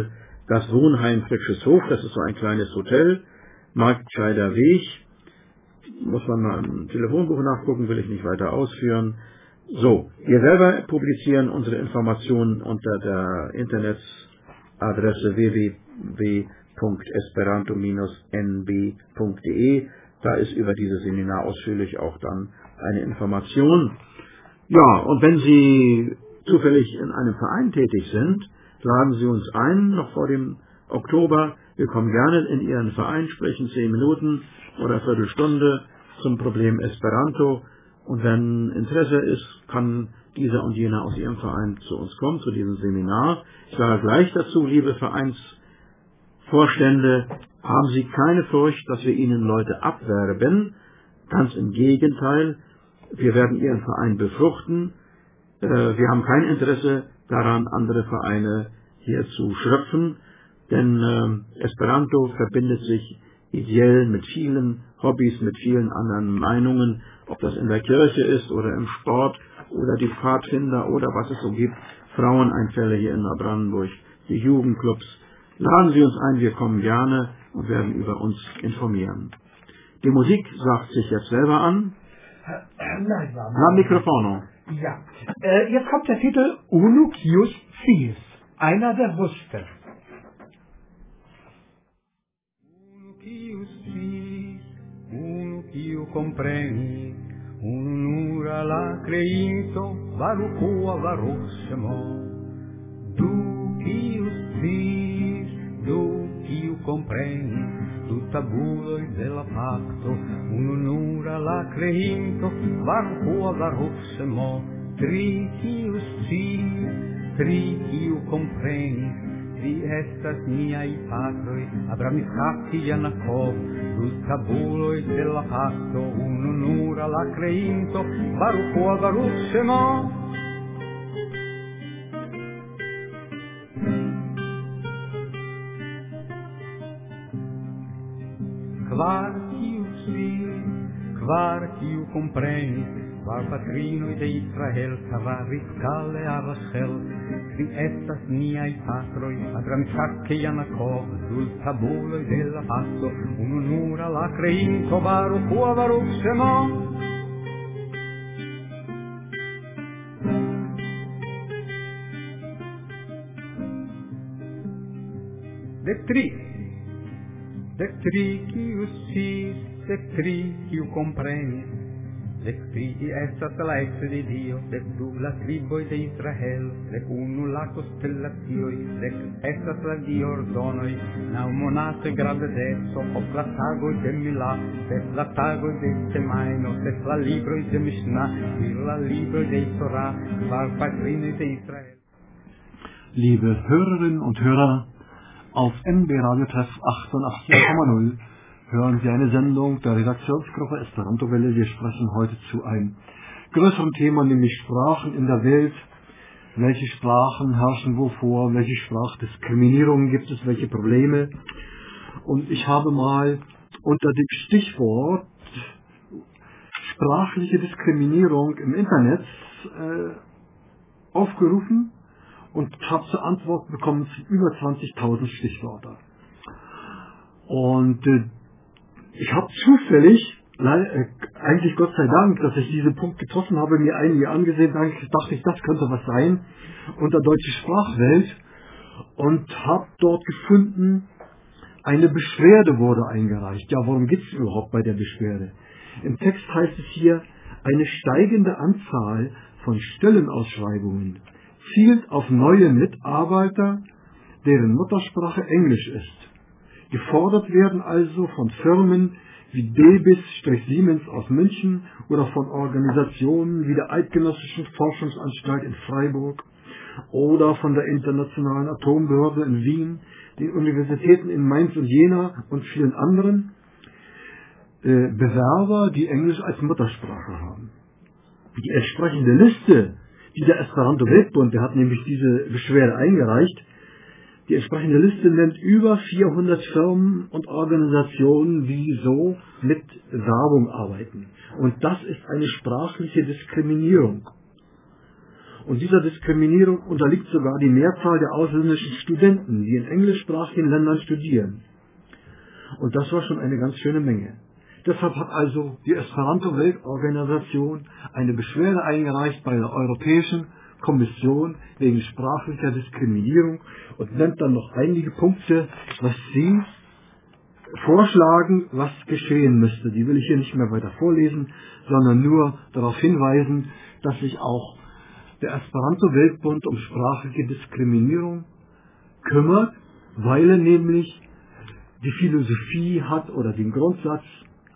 Speaker 4: das Wohnheim Fritzsches Hof, das ist so ein kleines Hotel, Marktscheider Weg, muss man mal im Telefonbuch nachgucken, will ich nicht weiter ausführen. So, wir selber publizieren unsere Informationen unter der Internetadresse w w w punkt esperanto Bindestrich n b punkt d e. Da ist über dieses Seminar ausführlich auch dann eine Information. Ja, und wenn Sie zufällig in einem Verein tätig sind, laden Sie uns ein, noch vor dem Oktober. Wir kommen gerne in Ihren Verein, sprechen zehn Minuten oder eine Viertelstunde zum Problem Esperanto. Und wenn Interesse ist, kann dieser und jener aus Ihrem Verein zu uns kommen, zu diesem Seminar. Ich sage gleich dazu, liebe Vereinsvorstände, haben Sie keine Furcht, dass wir Ihnen Leute abwerben. Ganz im Gegenteil, wir werden Ihren Verein befruchten. Wir haben kein Interesse daran, andere Vereine hier zu schröpfen, denn Esperanto verbindet sich ideell mit vielen Hobbys, mit vielen anderen Meinungen, ob das in der Kirche ist oder im Sport oder die Pfadfinder oder was es so gibt, Fraueneinfälle hier in Neubrandenburg, die Jugendclubs. Laden Sie uns ein, wir kommen gerne und werden über uns informieren. Die Musik sagt sich jetzt selber an.
Speaker 1: Nein,
Speaker 4: Na, Mikrofono.
Speaker 1: Ja, äh, jetzt kommt der Titel Unucius Cis, einer der wusste.
Speaker 6: Unucius Cis, unuciu compreni, unura la creinto, varucua varussemo. Ducius Cis, duciu compreni, tu tabuloi della pacto, un'unura la creinto, varcua varussemo, tricius cis, triciu compreni, tri estas miai patroi, Abraham, Isaac, Jacob, tu tabuloi della pacto, un'unura la creinto, varcua varussemo. Quartius sis, quartiu compreni, var patrinoi de Israel, cavaris calle avachel, tri estas miai patroi, Abraham, Isaac, Jacob, dul tabuloi della pacto, un'unura la creinto, varucua varussemo. De tri, de tricius sis, de triciu compreni, de trici estas la exe de Dio, de du la triboi de Israel, de unu la constellatioi, de estas la diordonoi, nau monate grade deso, op la tagoi de Mila, des la tagoi de Semaino, des la libroi de Mishnah, ir la libroi de Torah, var patrinoi de Israel.
Speaker 3: Liebe Hörerinnen und Hörer, auf N B Radio Treff achtundachtzig Komma null hören Sie eine Sendung der Redaktionsgruppe Esperanto Welle. Wir sprechen heute zu einem größeren Thema, nämlich Sprachen in der Welt. Welche Sprachen herrschen wo vor? Welche Sprachdiskriminierungen gibt es? Welche Probleme? Und ich habe mal unter dem Stichwort sprachliche Diskriminierung im Internet äh, aufgerufen und habe zur Antwort bekommen über zwanzigtausend Stichwörter. Und äh, ich habe zufällig, äh, eigentlich Gott sei Dank, dass ich diesen Punkt getroffen habe, mir einige angesehen, dachte ich, das könnte was sein, unter deutsche Sprachwelt, und habe dort gefunden, eine Beschwerde wurde eingereicht. Ja, worum geht es überhaupt bei der Beschwerde? Im Text heißt es hier, eine steigende Anzahl von Stellenausschreibungen zielt auf neue Mitarbeiter, deren Muttersprache Englisch ist. Gefordert werden also von Firmen wie Debis-Siemens aus München oder von Organisationen wie der Eidgenössischen Forschungsanstalt in Freiburg oder von der Internationalen Atombehörde in Wien, den Universitäten in Mainz und Jena und vielen anderen äh, Bewerber, die Englisch als Muttersprache haben. Die entsprechende Liste, die der Esperanto-Weltbund, der hat nämlich diese Beschwerde eingereicht, die entsprechende Liste nennt über vierhundert Firmen und Organisationen, die so mit Werbung arbeiten. Und das ist eine sprachliche Diskriminierung. Und dieser Diskriminierung unterliegt sogar die Mehrzahl der ausländischen Studenten, die in englischsprachigen Ländern studieren. Und das war schon eine ganz schöne Menge. Deshalb hat also die Esperanto-Weltorganisation eine Beschwerde eingereicht bei der Europäischen Kommission wegen sprachlicher Diskriminierung und nennt dann noch einige Punkte, was sie vorschlagen, was geschehen müsste. Die will ich hier nicht mehr weiter vorlesen, sondern nur darauf hinweisen, dass sich auch der Esperanto-Weltbund um sprachliche Diskriminierung kümmert, weil er nämlich die Philosophie hat oder den Grundsatz,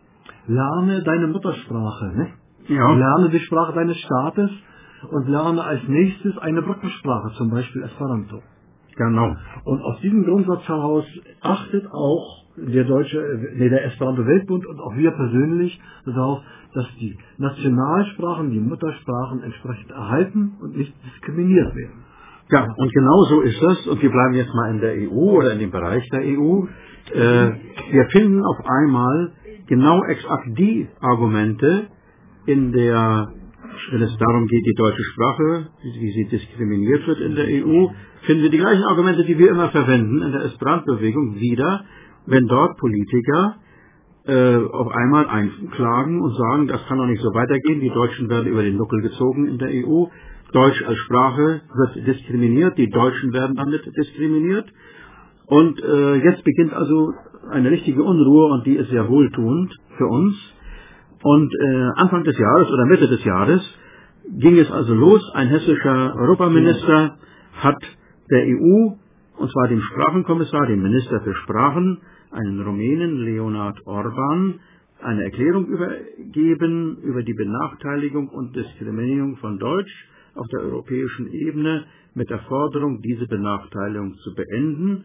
Speaker 3: lerne deine Muttersprache, ne?
Speaker 4: Ja.
Speaker 3: Lerne die Sprache deines Staates und lerne als nächstes eine Brückensprache, zum Beispiel Esperanto.
Speaker 4: Genau.
Speaker 3: Und aus diesem Grundsatz heraus achtet auch der deutsche, nee, der Esperanto-Weltbund und auch wir persönlich darauf, dass die Nationalsprachen, die Muttersprachen entsprechend erhalten und nicht diskriminiert werden.
Speaker 4: Ja, und genau so ist das. Und wir bleiben jetzt mal in der E U oder in dem Bereich der E U. Äh, wir finden auf einmal genau exakt die Argumente in der, wenn es darum geht, die deutsche Sprache, wie sie diskriminiert wird in der E U, finden wir die gleichen Argumente, die wir immer verwenden in der Esperanto-Bewegung wieder, wenn dort Politiker äh, auf einmal einklagen und sagen, das kann doch nicht so weitergehen, die Deutschen werden über den Nuckel gezogen in der E U, Deutsch als Sprache wird diskriminiert, die Deutschen werden damit diskriminiert. Und äh, jetzt beginnt also eine richtige Unruhe und die ist sehr wohltuend für uns. Und äh, Anfang des Jahres oder Mitte des Jahres ging es also los. Ein hessischer Europaminister hat der E U, und zwar dem Sprachenkommissar, dem Minister für Sprachen, einen Rumänen, Leonard Orban, eine Erklärung übergeben über die Benachteiligung und Diskriminierung von Deutsch auf der europäischen Ebene mit der Forderung, diese Benachteiligung zu beenden.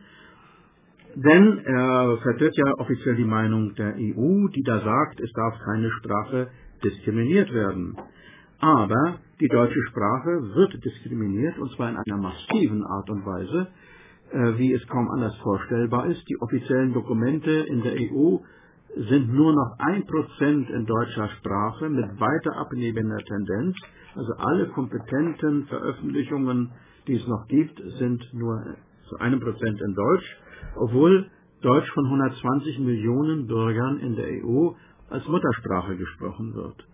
Speaker 4: Denn er vertritt ja offiziell die Meinung der E U, die da sagt, es darf keine Sprache diskriminiert werden. Aber die deutsche Sprache wird diskriminiert, und zwar in einer massiven Art und Weise, äh, wie es kaum anders vorstellbar ist. Die offiziellen Dokumente in der E U sind nur noch ein Prozent in deutscher Sprache mit weiter abnehmender Tendenz. Also alle kompetenten Veröffentlichungen, die es noch gibt, sind nur zu einem Prozent in Deutsch, obwohl Deutsch von hundertzwanzig Millionen Bürgern in der E U als Muttersprache gesprochen wird.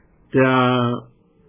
Speaker 4: Der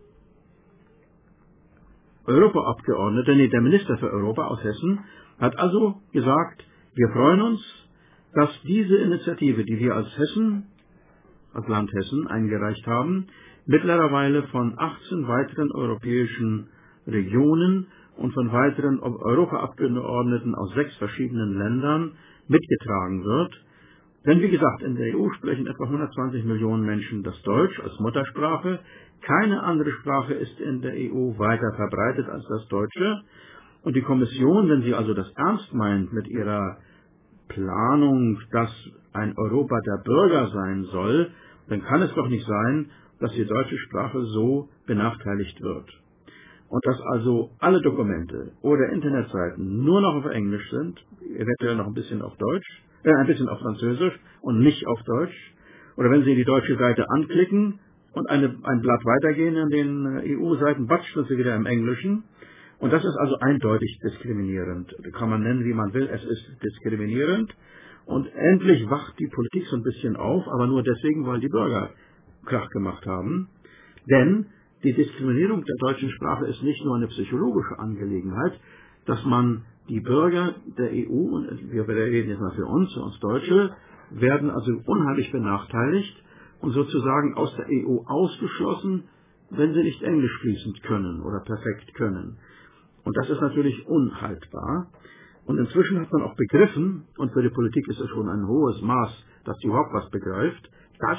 Speaker 4: Europaabgeordnete, nee, der Minister für Europa aus Hessen, hat also gesagt, wir freuen uns, dass diese Initiative, die wir als Hessen, als Land Hessen eingereicht haben, mittlerweile von achtzehn weiteren europäischen Regionen und von weiteren Europaabgeordneten aus sechs verschiedenen Ländern mitgetragen wird. Denn wie gesagt, in der E U sprechen etwa hundertzwanzig Millionen Menschen das Deutsch als Muttersprache. Keine andere Sprache ist in der E U weiter verbreitet als das Deutsche. Und die Kommission, wenn sie also das ernst meint mit ihrer Planung, dass ein Europa der Bürger sein soll, dann kann es doch nicht sein, dass die deutsche Sprache so benachteiligt wird. Und dass also alle Dokumente oder Internetseiten nur noch auf Englisch sind, eventuell noch ein bisschen auf Deutsch, äh, ein bisschen auf Französisch und nicht auf Deutsch. Oder wenn Sie die deutsche Seite anklicken und eine, ein Blatt weitergehen in den E U-Seiten, batsch, sind Sie wieder im Englischen. Und das ist also eindeutig diskriminierend. Das kann man nennen, wie man will, es ist diskriminierend. Und endlich wacht die Politik so ein bisschen auf, aber nur deswegen, weil die Bürger Krach gemacht haben. Denn die Diskriminierung der deutschen Sprache ist nicht nur eine psychologische Angelegenheit, dass man die Bürger der E U, und wir reden jetzt mal für uns, für uns Deutsche, werden also unheimlich benachteiligt und sozusagen aus der E U ausgeschlossen, wenn sie nicht Englisch fließend können oder perfekt können. Und das ist natürlich unhaltbar. Und inzwischen hat man auch begriffen, und für die Politik ist es schon ein hohes Maß, dass sie überhaupt was begreift, dass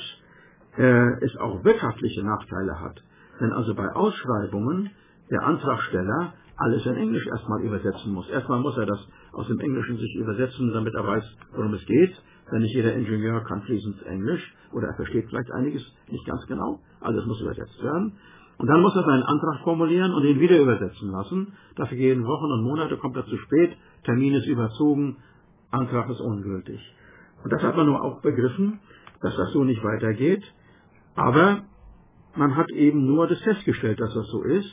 Speaker 4: äh, es auch wirtschaftliche Nachteile hat. Wenn also bei Ausschreibungen der Antragsteller alles in Englisch erstmal übersetzen muss. Erstmal muss er das aus dem Englischen sich übersetzen, damit er weiß, worum es geht. Denn nicht jeder Ingenieur kann fließend Englisch oder er versteht vielleicht einiges nicht ganz genau. Alles muss übersetzt werden. Und dann muss er seinen Antrag formulieren und ihn wieder übersetzen lassen. Dafür gehen Wochen und Monate, kommt er zu spät, Termin ist überzogen, Antrag ist ungültig. Und das hat man nur auch begriffen, dass das so nicht weitergeht. Aber man hat eben nur das festgestellt, dass das so ist.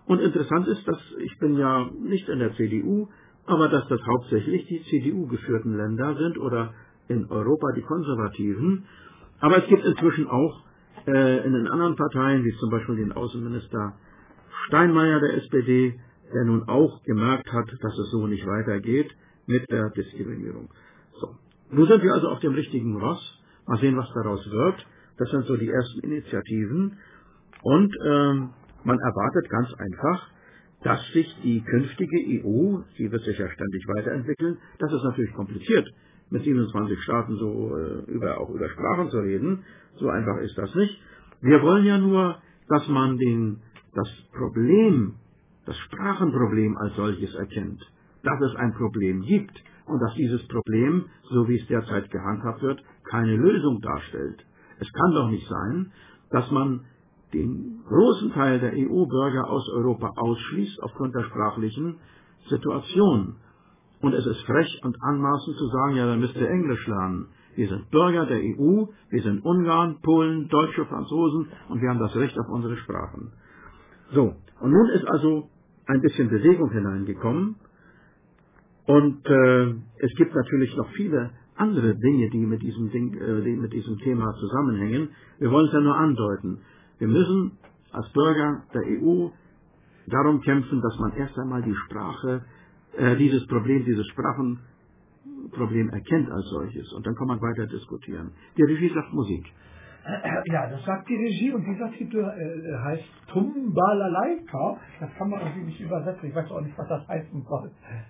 Speaker 4: Und interessant ist, dass ich bin ja nicht in der C D U, aber dass das hauptsächlich die C D U-geführten Länder sind oder in Europa die Konservativen. Aber es gibt inzwischen auch äh, in den anderen Parteien, wie zum Beispiel den Außenminister Steinmeier der S P D, der nun auch gemerkt hat, dass es so nicht weitergeht mit der Diskriminierung. So. Nun sind wir also auf dem richtigen Ross. Mal sehen, was daraus wird. Das sind so die ersten Initiativen. Und ähm, man erwartet ganz einfach, dass sich die künftige E U, die wird sich ja ständig weiterentwickeln, das ist natürlich kompliziert, mit siebenundzwanzig Staaten so äh, über, auch über Sprachen zu reden. So einfach ist das nicht. Wir wollen ja nur, dass man den, das Problem, das Sprachenproblem als solches erkennt, dass es ein Problem gibt und dass dieses Problem, so wie es derzeit gehandhabt wird, keine Lösung darstellt. Es kann doch nicht sein, dass man den großen Teil der E U-Bürger aus Europa ausschließt aufgrund der sprachlichen Situation. Und es ist frech und anmaßend zu sagen, ja, dann müsst ihr Englisch lernen. Wir sind Bürger der E U, wir sind Ungarn, Polen, Deutsche, Franzosen und wir haben das Recht auf unsere Sprachen. So, und nun ist also ein bisschen Bewegung hineingekommen und äh, es gibt natürlich noch viele andere Dinge, die mit diesem, Ding, äh, die mit diesem Thema zusammenhängen. Wir wollen es ja nur andeuten. Wir müssen als Bürger der E U darum kämpfen, dass man erst einmal die Sprache, äh, dieses Problem, dieses Sprachenproblem erkennt als solches. Und dann kann man weiter diskutieren. Die Regie sagt Musik.
Speaker 1: Ja, das sagt die Regie und dieser Titel äh, heißt Tumbalalaika. Das kann man irgendwie nicht übersetzen. Ich weiß auch nicht, was das heißen soll.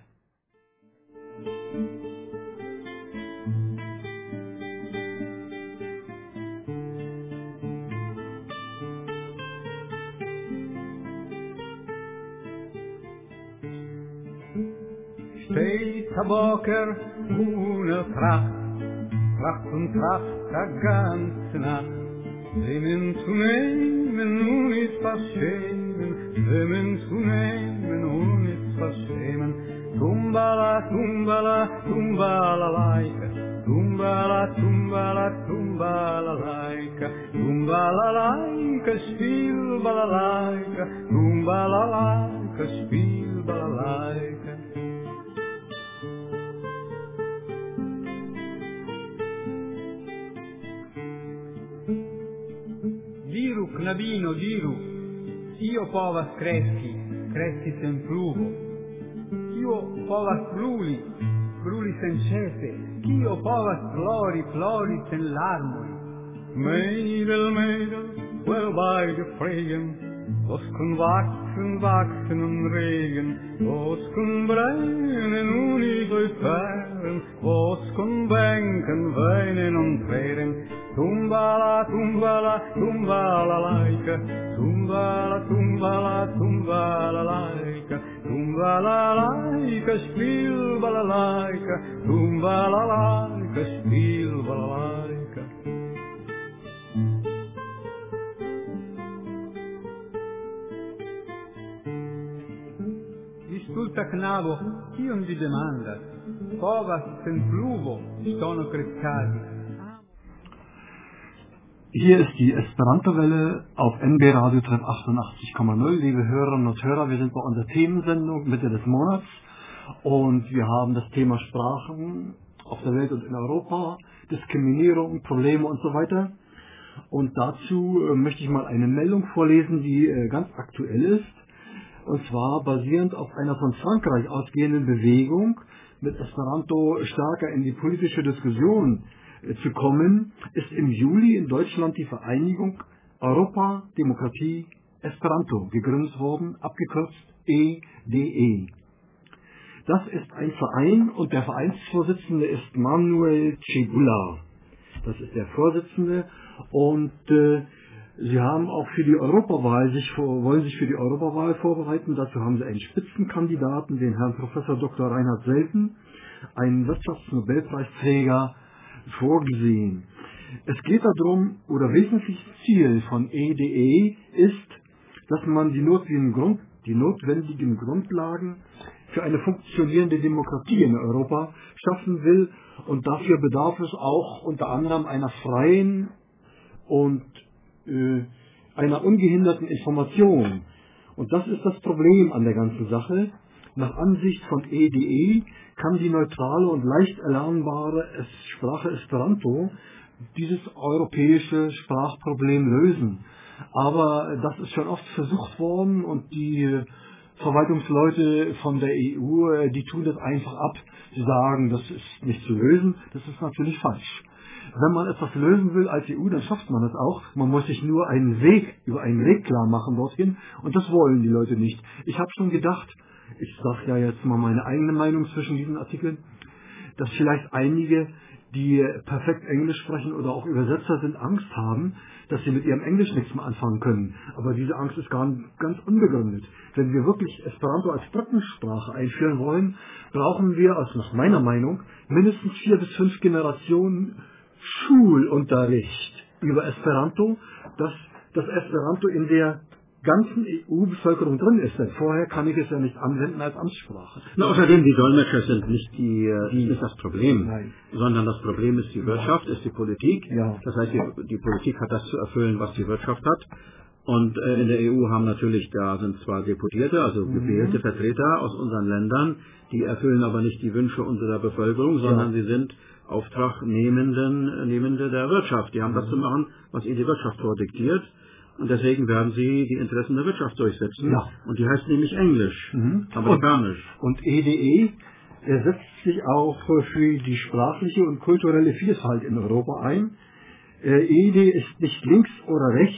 Speaker 6: Steht der Bocker ohne Tracht, Tracht und Tracht der ganze Nacht. Nehmen zu nehmen und nicht verschämen, nehmen zu nehmen und nicht verschämen. Tumbala, tumbala, tumbala laika, tumbala, tumbala, tumbala laika, tumbala laika, spiel balalaika, tumbala laika, spiel balalaika. Diru, knabino, diru, io povas cresci, cresci sen pluvo. Io povas bruli, bruli sen cese. Io povas flori, flori sen larmoi. Mädel, Mädel, well bei de Fregen, was kun wachsen, wachsen im Regen, was kun brennen und nicht durchfahren, was kun bänken, weinen und tränen. Tumbala, tumbala, tumbala laika, tumbala, tumbala, tumbala laika, tumbala laika, spiel balalaika, tumbala laika, spiel balalaika. Stulta knabo, kion vi demandas? Povas sen pluvo, stono crescadi.
Speaker 3: Hier ist die Esperanto-Welle auf N B Radio Treff achtundachtzig Komma null. Liebe Hörerinnen und Hörer, wir sind bei unserer Themensendung Mitte des Monats und wir haben das Thema Sprachen auf der Welt und in Europa, Diskriminierung, Probleme und so weiter. Und dazu äh, möchte ich mal eine Meldung vorlesen, die äh, ganz aktuell ist. Und zwar basierend auf einer von Frankreich ausgehenden Bewegung, mit Esperanto stärker in die politische Diskussion äh, zu kommen, ist im Juli in Deutschland die Vereinigung Europa, Demokratie, Esperanto gegründet worden, abgekürzt E D E. Das ist ein Verein und der Vereinsvorsitzende ist Manuel Cebula. Das ist der Vorsitzende und äh, Sie haben auch für die Europawahl sich vor, wollen sich für die Europawahl vorbereiten. Dazu haben Sie einen Spitzenkandidaten, den Herrn Professor Doktor Reinhard Selten, einen Wirtschaftsnobelpreisträger, vorgesehen. Es geht darum, oder wesentliches Ziel von E D E ist, dass man die notwendigen, Grund, die notwendigen Grundlagen für eine funktionierende Demokratie in Europa schaffen will. Und dafür bedarf es auch unter anderem einer freien und einer ungehinderten Information. Und das ist das Problem an der ganzen Sache. Nach Ansicht von E D E kann die neutrale und leicht erlernbare Sprache Esperanto dieses europäische Sprachproblem lösen. Aber das ist schon oft versucht worden und die Verwaltungsleute von der E U, die tun das einfach ab. Sie sagen, das ist nicht zu lösen. Das ist natürlich falsch. Wenn man etwas lösen will als E U, dann schafft man es auch. Man muss sich nur einen Weg, über einen Weg klar machen dorthin. Und das wollen die Leute nicht. Ich habe schon gedacht, ich sage ja jetzt mal meine eigene Meinung zwischen diesen Artikeln, dass vielleicht einige, die perfekt Englisch sprechen oder auch Übersetzer sind, Angst haben, dass sie mit ihrem Englisch nichts mehr anfangen können. Aber diese Angst ist gar ganz unbegründet. Wenn wir wirklich Esperanto als Brockensprache einführen wollen, brauchen wir, also nach meiner Meinung, mindestens vier bis fünf Generationen Schulunterricht über Esperanto, dass das Esperanto in der ganzen E U-Bevölkerung drin ist, denn vorher kann ich es ja nicht anwenden als Amtssprache.
Speaker 4: Na, außerdem, die Dolmetscher sind nicht die, die nicht das Problem,
Speaker 3: Nein.
Speaker 4: sondern das Problem ist die Wirtschaft, ist die Politik.
Speaker 3: Ja.
Speaker 4: Das heißt, die, die Politik hat das zu erfüllen, was die Wirtschaft hat. Und äh, in der E U haben natürlich, da sind zwar Deputierte, also gewählte mhm. Vertreter aus unseren Ländern, die erfüllen aber nicht die Wünsche unserer Bevölkerung, sondern ja. sie sind Auftragnehmenden, Nehmende der Wirtschaft. Die haben mhm. das zu machen, was ihnen die Wirtschaft vordiktiert. Und deswegen werden sie die Interessen der Wirtschaft durchsetzen.
Speaker 3: Ja.
Speaker 4: Und die heißt nämlich Englisch,
Speaker 3: mhm.
Speaker 4: amerikanisch.
Speaker 3: Und, und E D E er setzt sich auch für die sprachliche und kulturelle Vielfalt in Europa ein. Äh, E D E ist nicht links oder rechts,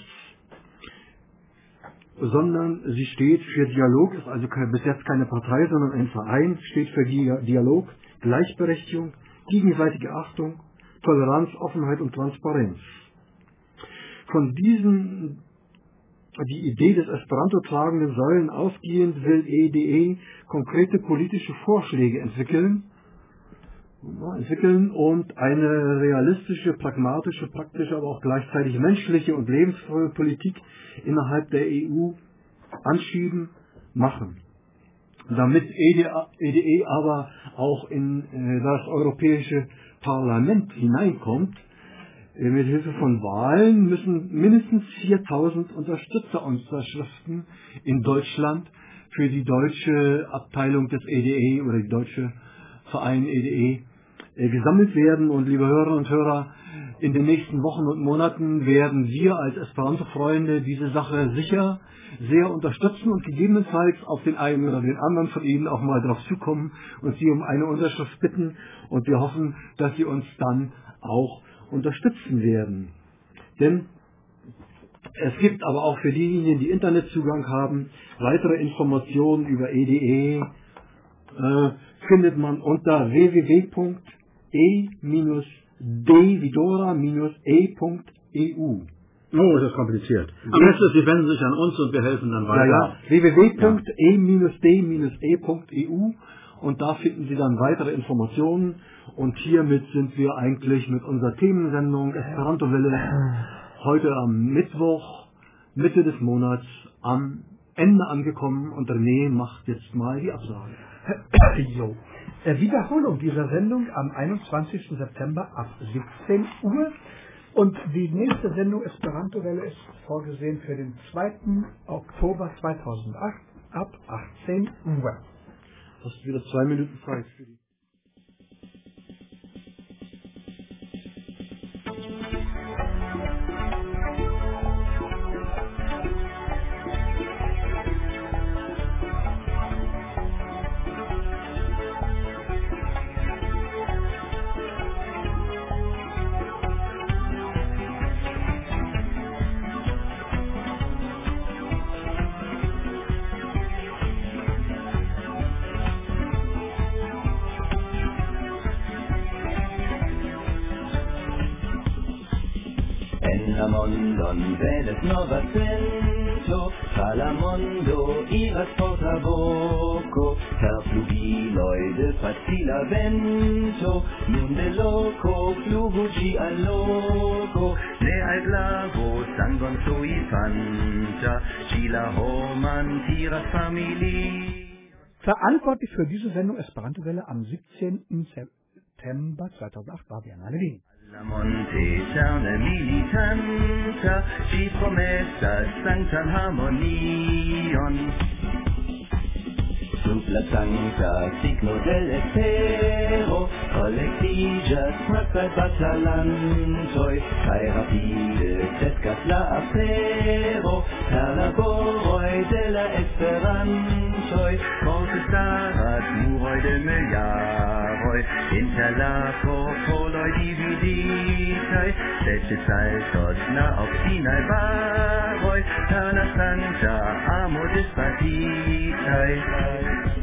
Speaker 3: sondern sie steht für Dialog, ist also kein, bis jetzt keine Partei, sondern ein Verein, steht für Dialog, Gleichberechtigung, gegenseitige Achtung, Toleranz, Offenheit und Transparenz. Von diesen, die Idee des Esperanto tragenden Säulen ausgehend, will E D E konkrete politische Vorschläge entwickeln, entwickeln und eine realistische, pragmatische, praktische, aber auch gleichzeitig menschliche und lebensfrohe Politik innerhalb der E U anschieben, machen. Damit E D E aber auch in äh, das Europäische Parlament hineinkommt, äh, mit Hilfe von Wahlen müssen mindestens viertausend Unterstützerunterschriften in Deutschland für die deutsche Abteilung des E D E oder die deutsche Verein E D E äh, gesammelt werden. Und liebe Hörerinnen und Hörer, in den nächsten Wochen und Monaten werden wir als Esperanto-Freunde diese Sache sicher sehr unterstützen und gegebenenfalls auf den einen oder den anderen von Ihnen auch mal darauf zukommen und Sie um eine Unterschrift bitten. Und wir hoffen, dass Sie uns dann auch unterstützen werden. Denn es gibt aber auch für diejenigen, die Internetzugang haben, weitere Informationen über E D E äh, findet man unter w w w punkt e d wie Dora e punkt e u.
Speaker 4: Oh, das ist kompliziert. Am besten, Sie wenden sich an uns und wir helfen dann weiter.
Speaker 3: Ja, ja. w w w punkt e d e punkt e u und da finden Sie dann weitere Informationen. Und hiermit sind wir eigentlich mit unserer Themensendung Esperanto-Welle heute am Mittwoch, Mitte des Monats, am Ende angekommen und René macht jetzt mal die Absage.
Speaker 1: Jo. Äh, Wiederholung dieser Sendung am einundzwanzigsten September ab siebzehn Uhr. Und die nächste Sendung Esperanto-Welle ist vorgesehen für den zweiten Oktober zweitausendacht ab achtzehn Uhr.
Speaker 3: Hast du wieder zwei Minuten Zeit für die...
Speaker 2: Mondon vedes nova cento, Salamondo iras porta voco, per fluviloi de facila vento, nun de loco fluguci al loco, ne al glavo sangon sui fanta, Gila homan tira famili.
Speaker 1: Verantwortlich für diese Sendung Esperanto-Welle am siebzehnten September zweitausendacht war Bernhard Levin.
Speaker 2: Monte eterne militanta, ci promessas sanctam harmonion. Sub la sancta signo del espero, collectigas quae batalantoi, cae rapide crescas la afero, per laboroi de la esperantoi, contestarat muroi de miliaroi, inter la popoloi dividitai, sete saltos na obstinae varoi, per la sancta amo dispartitai.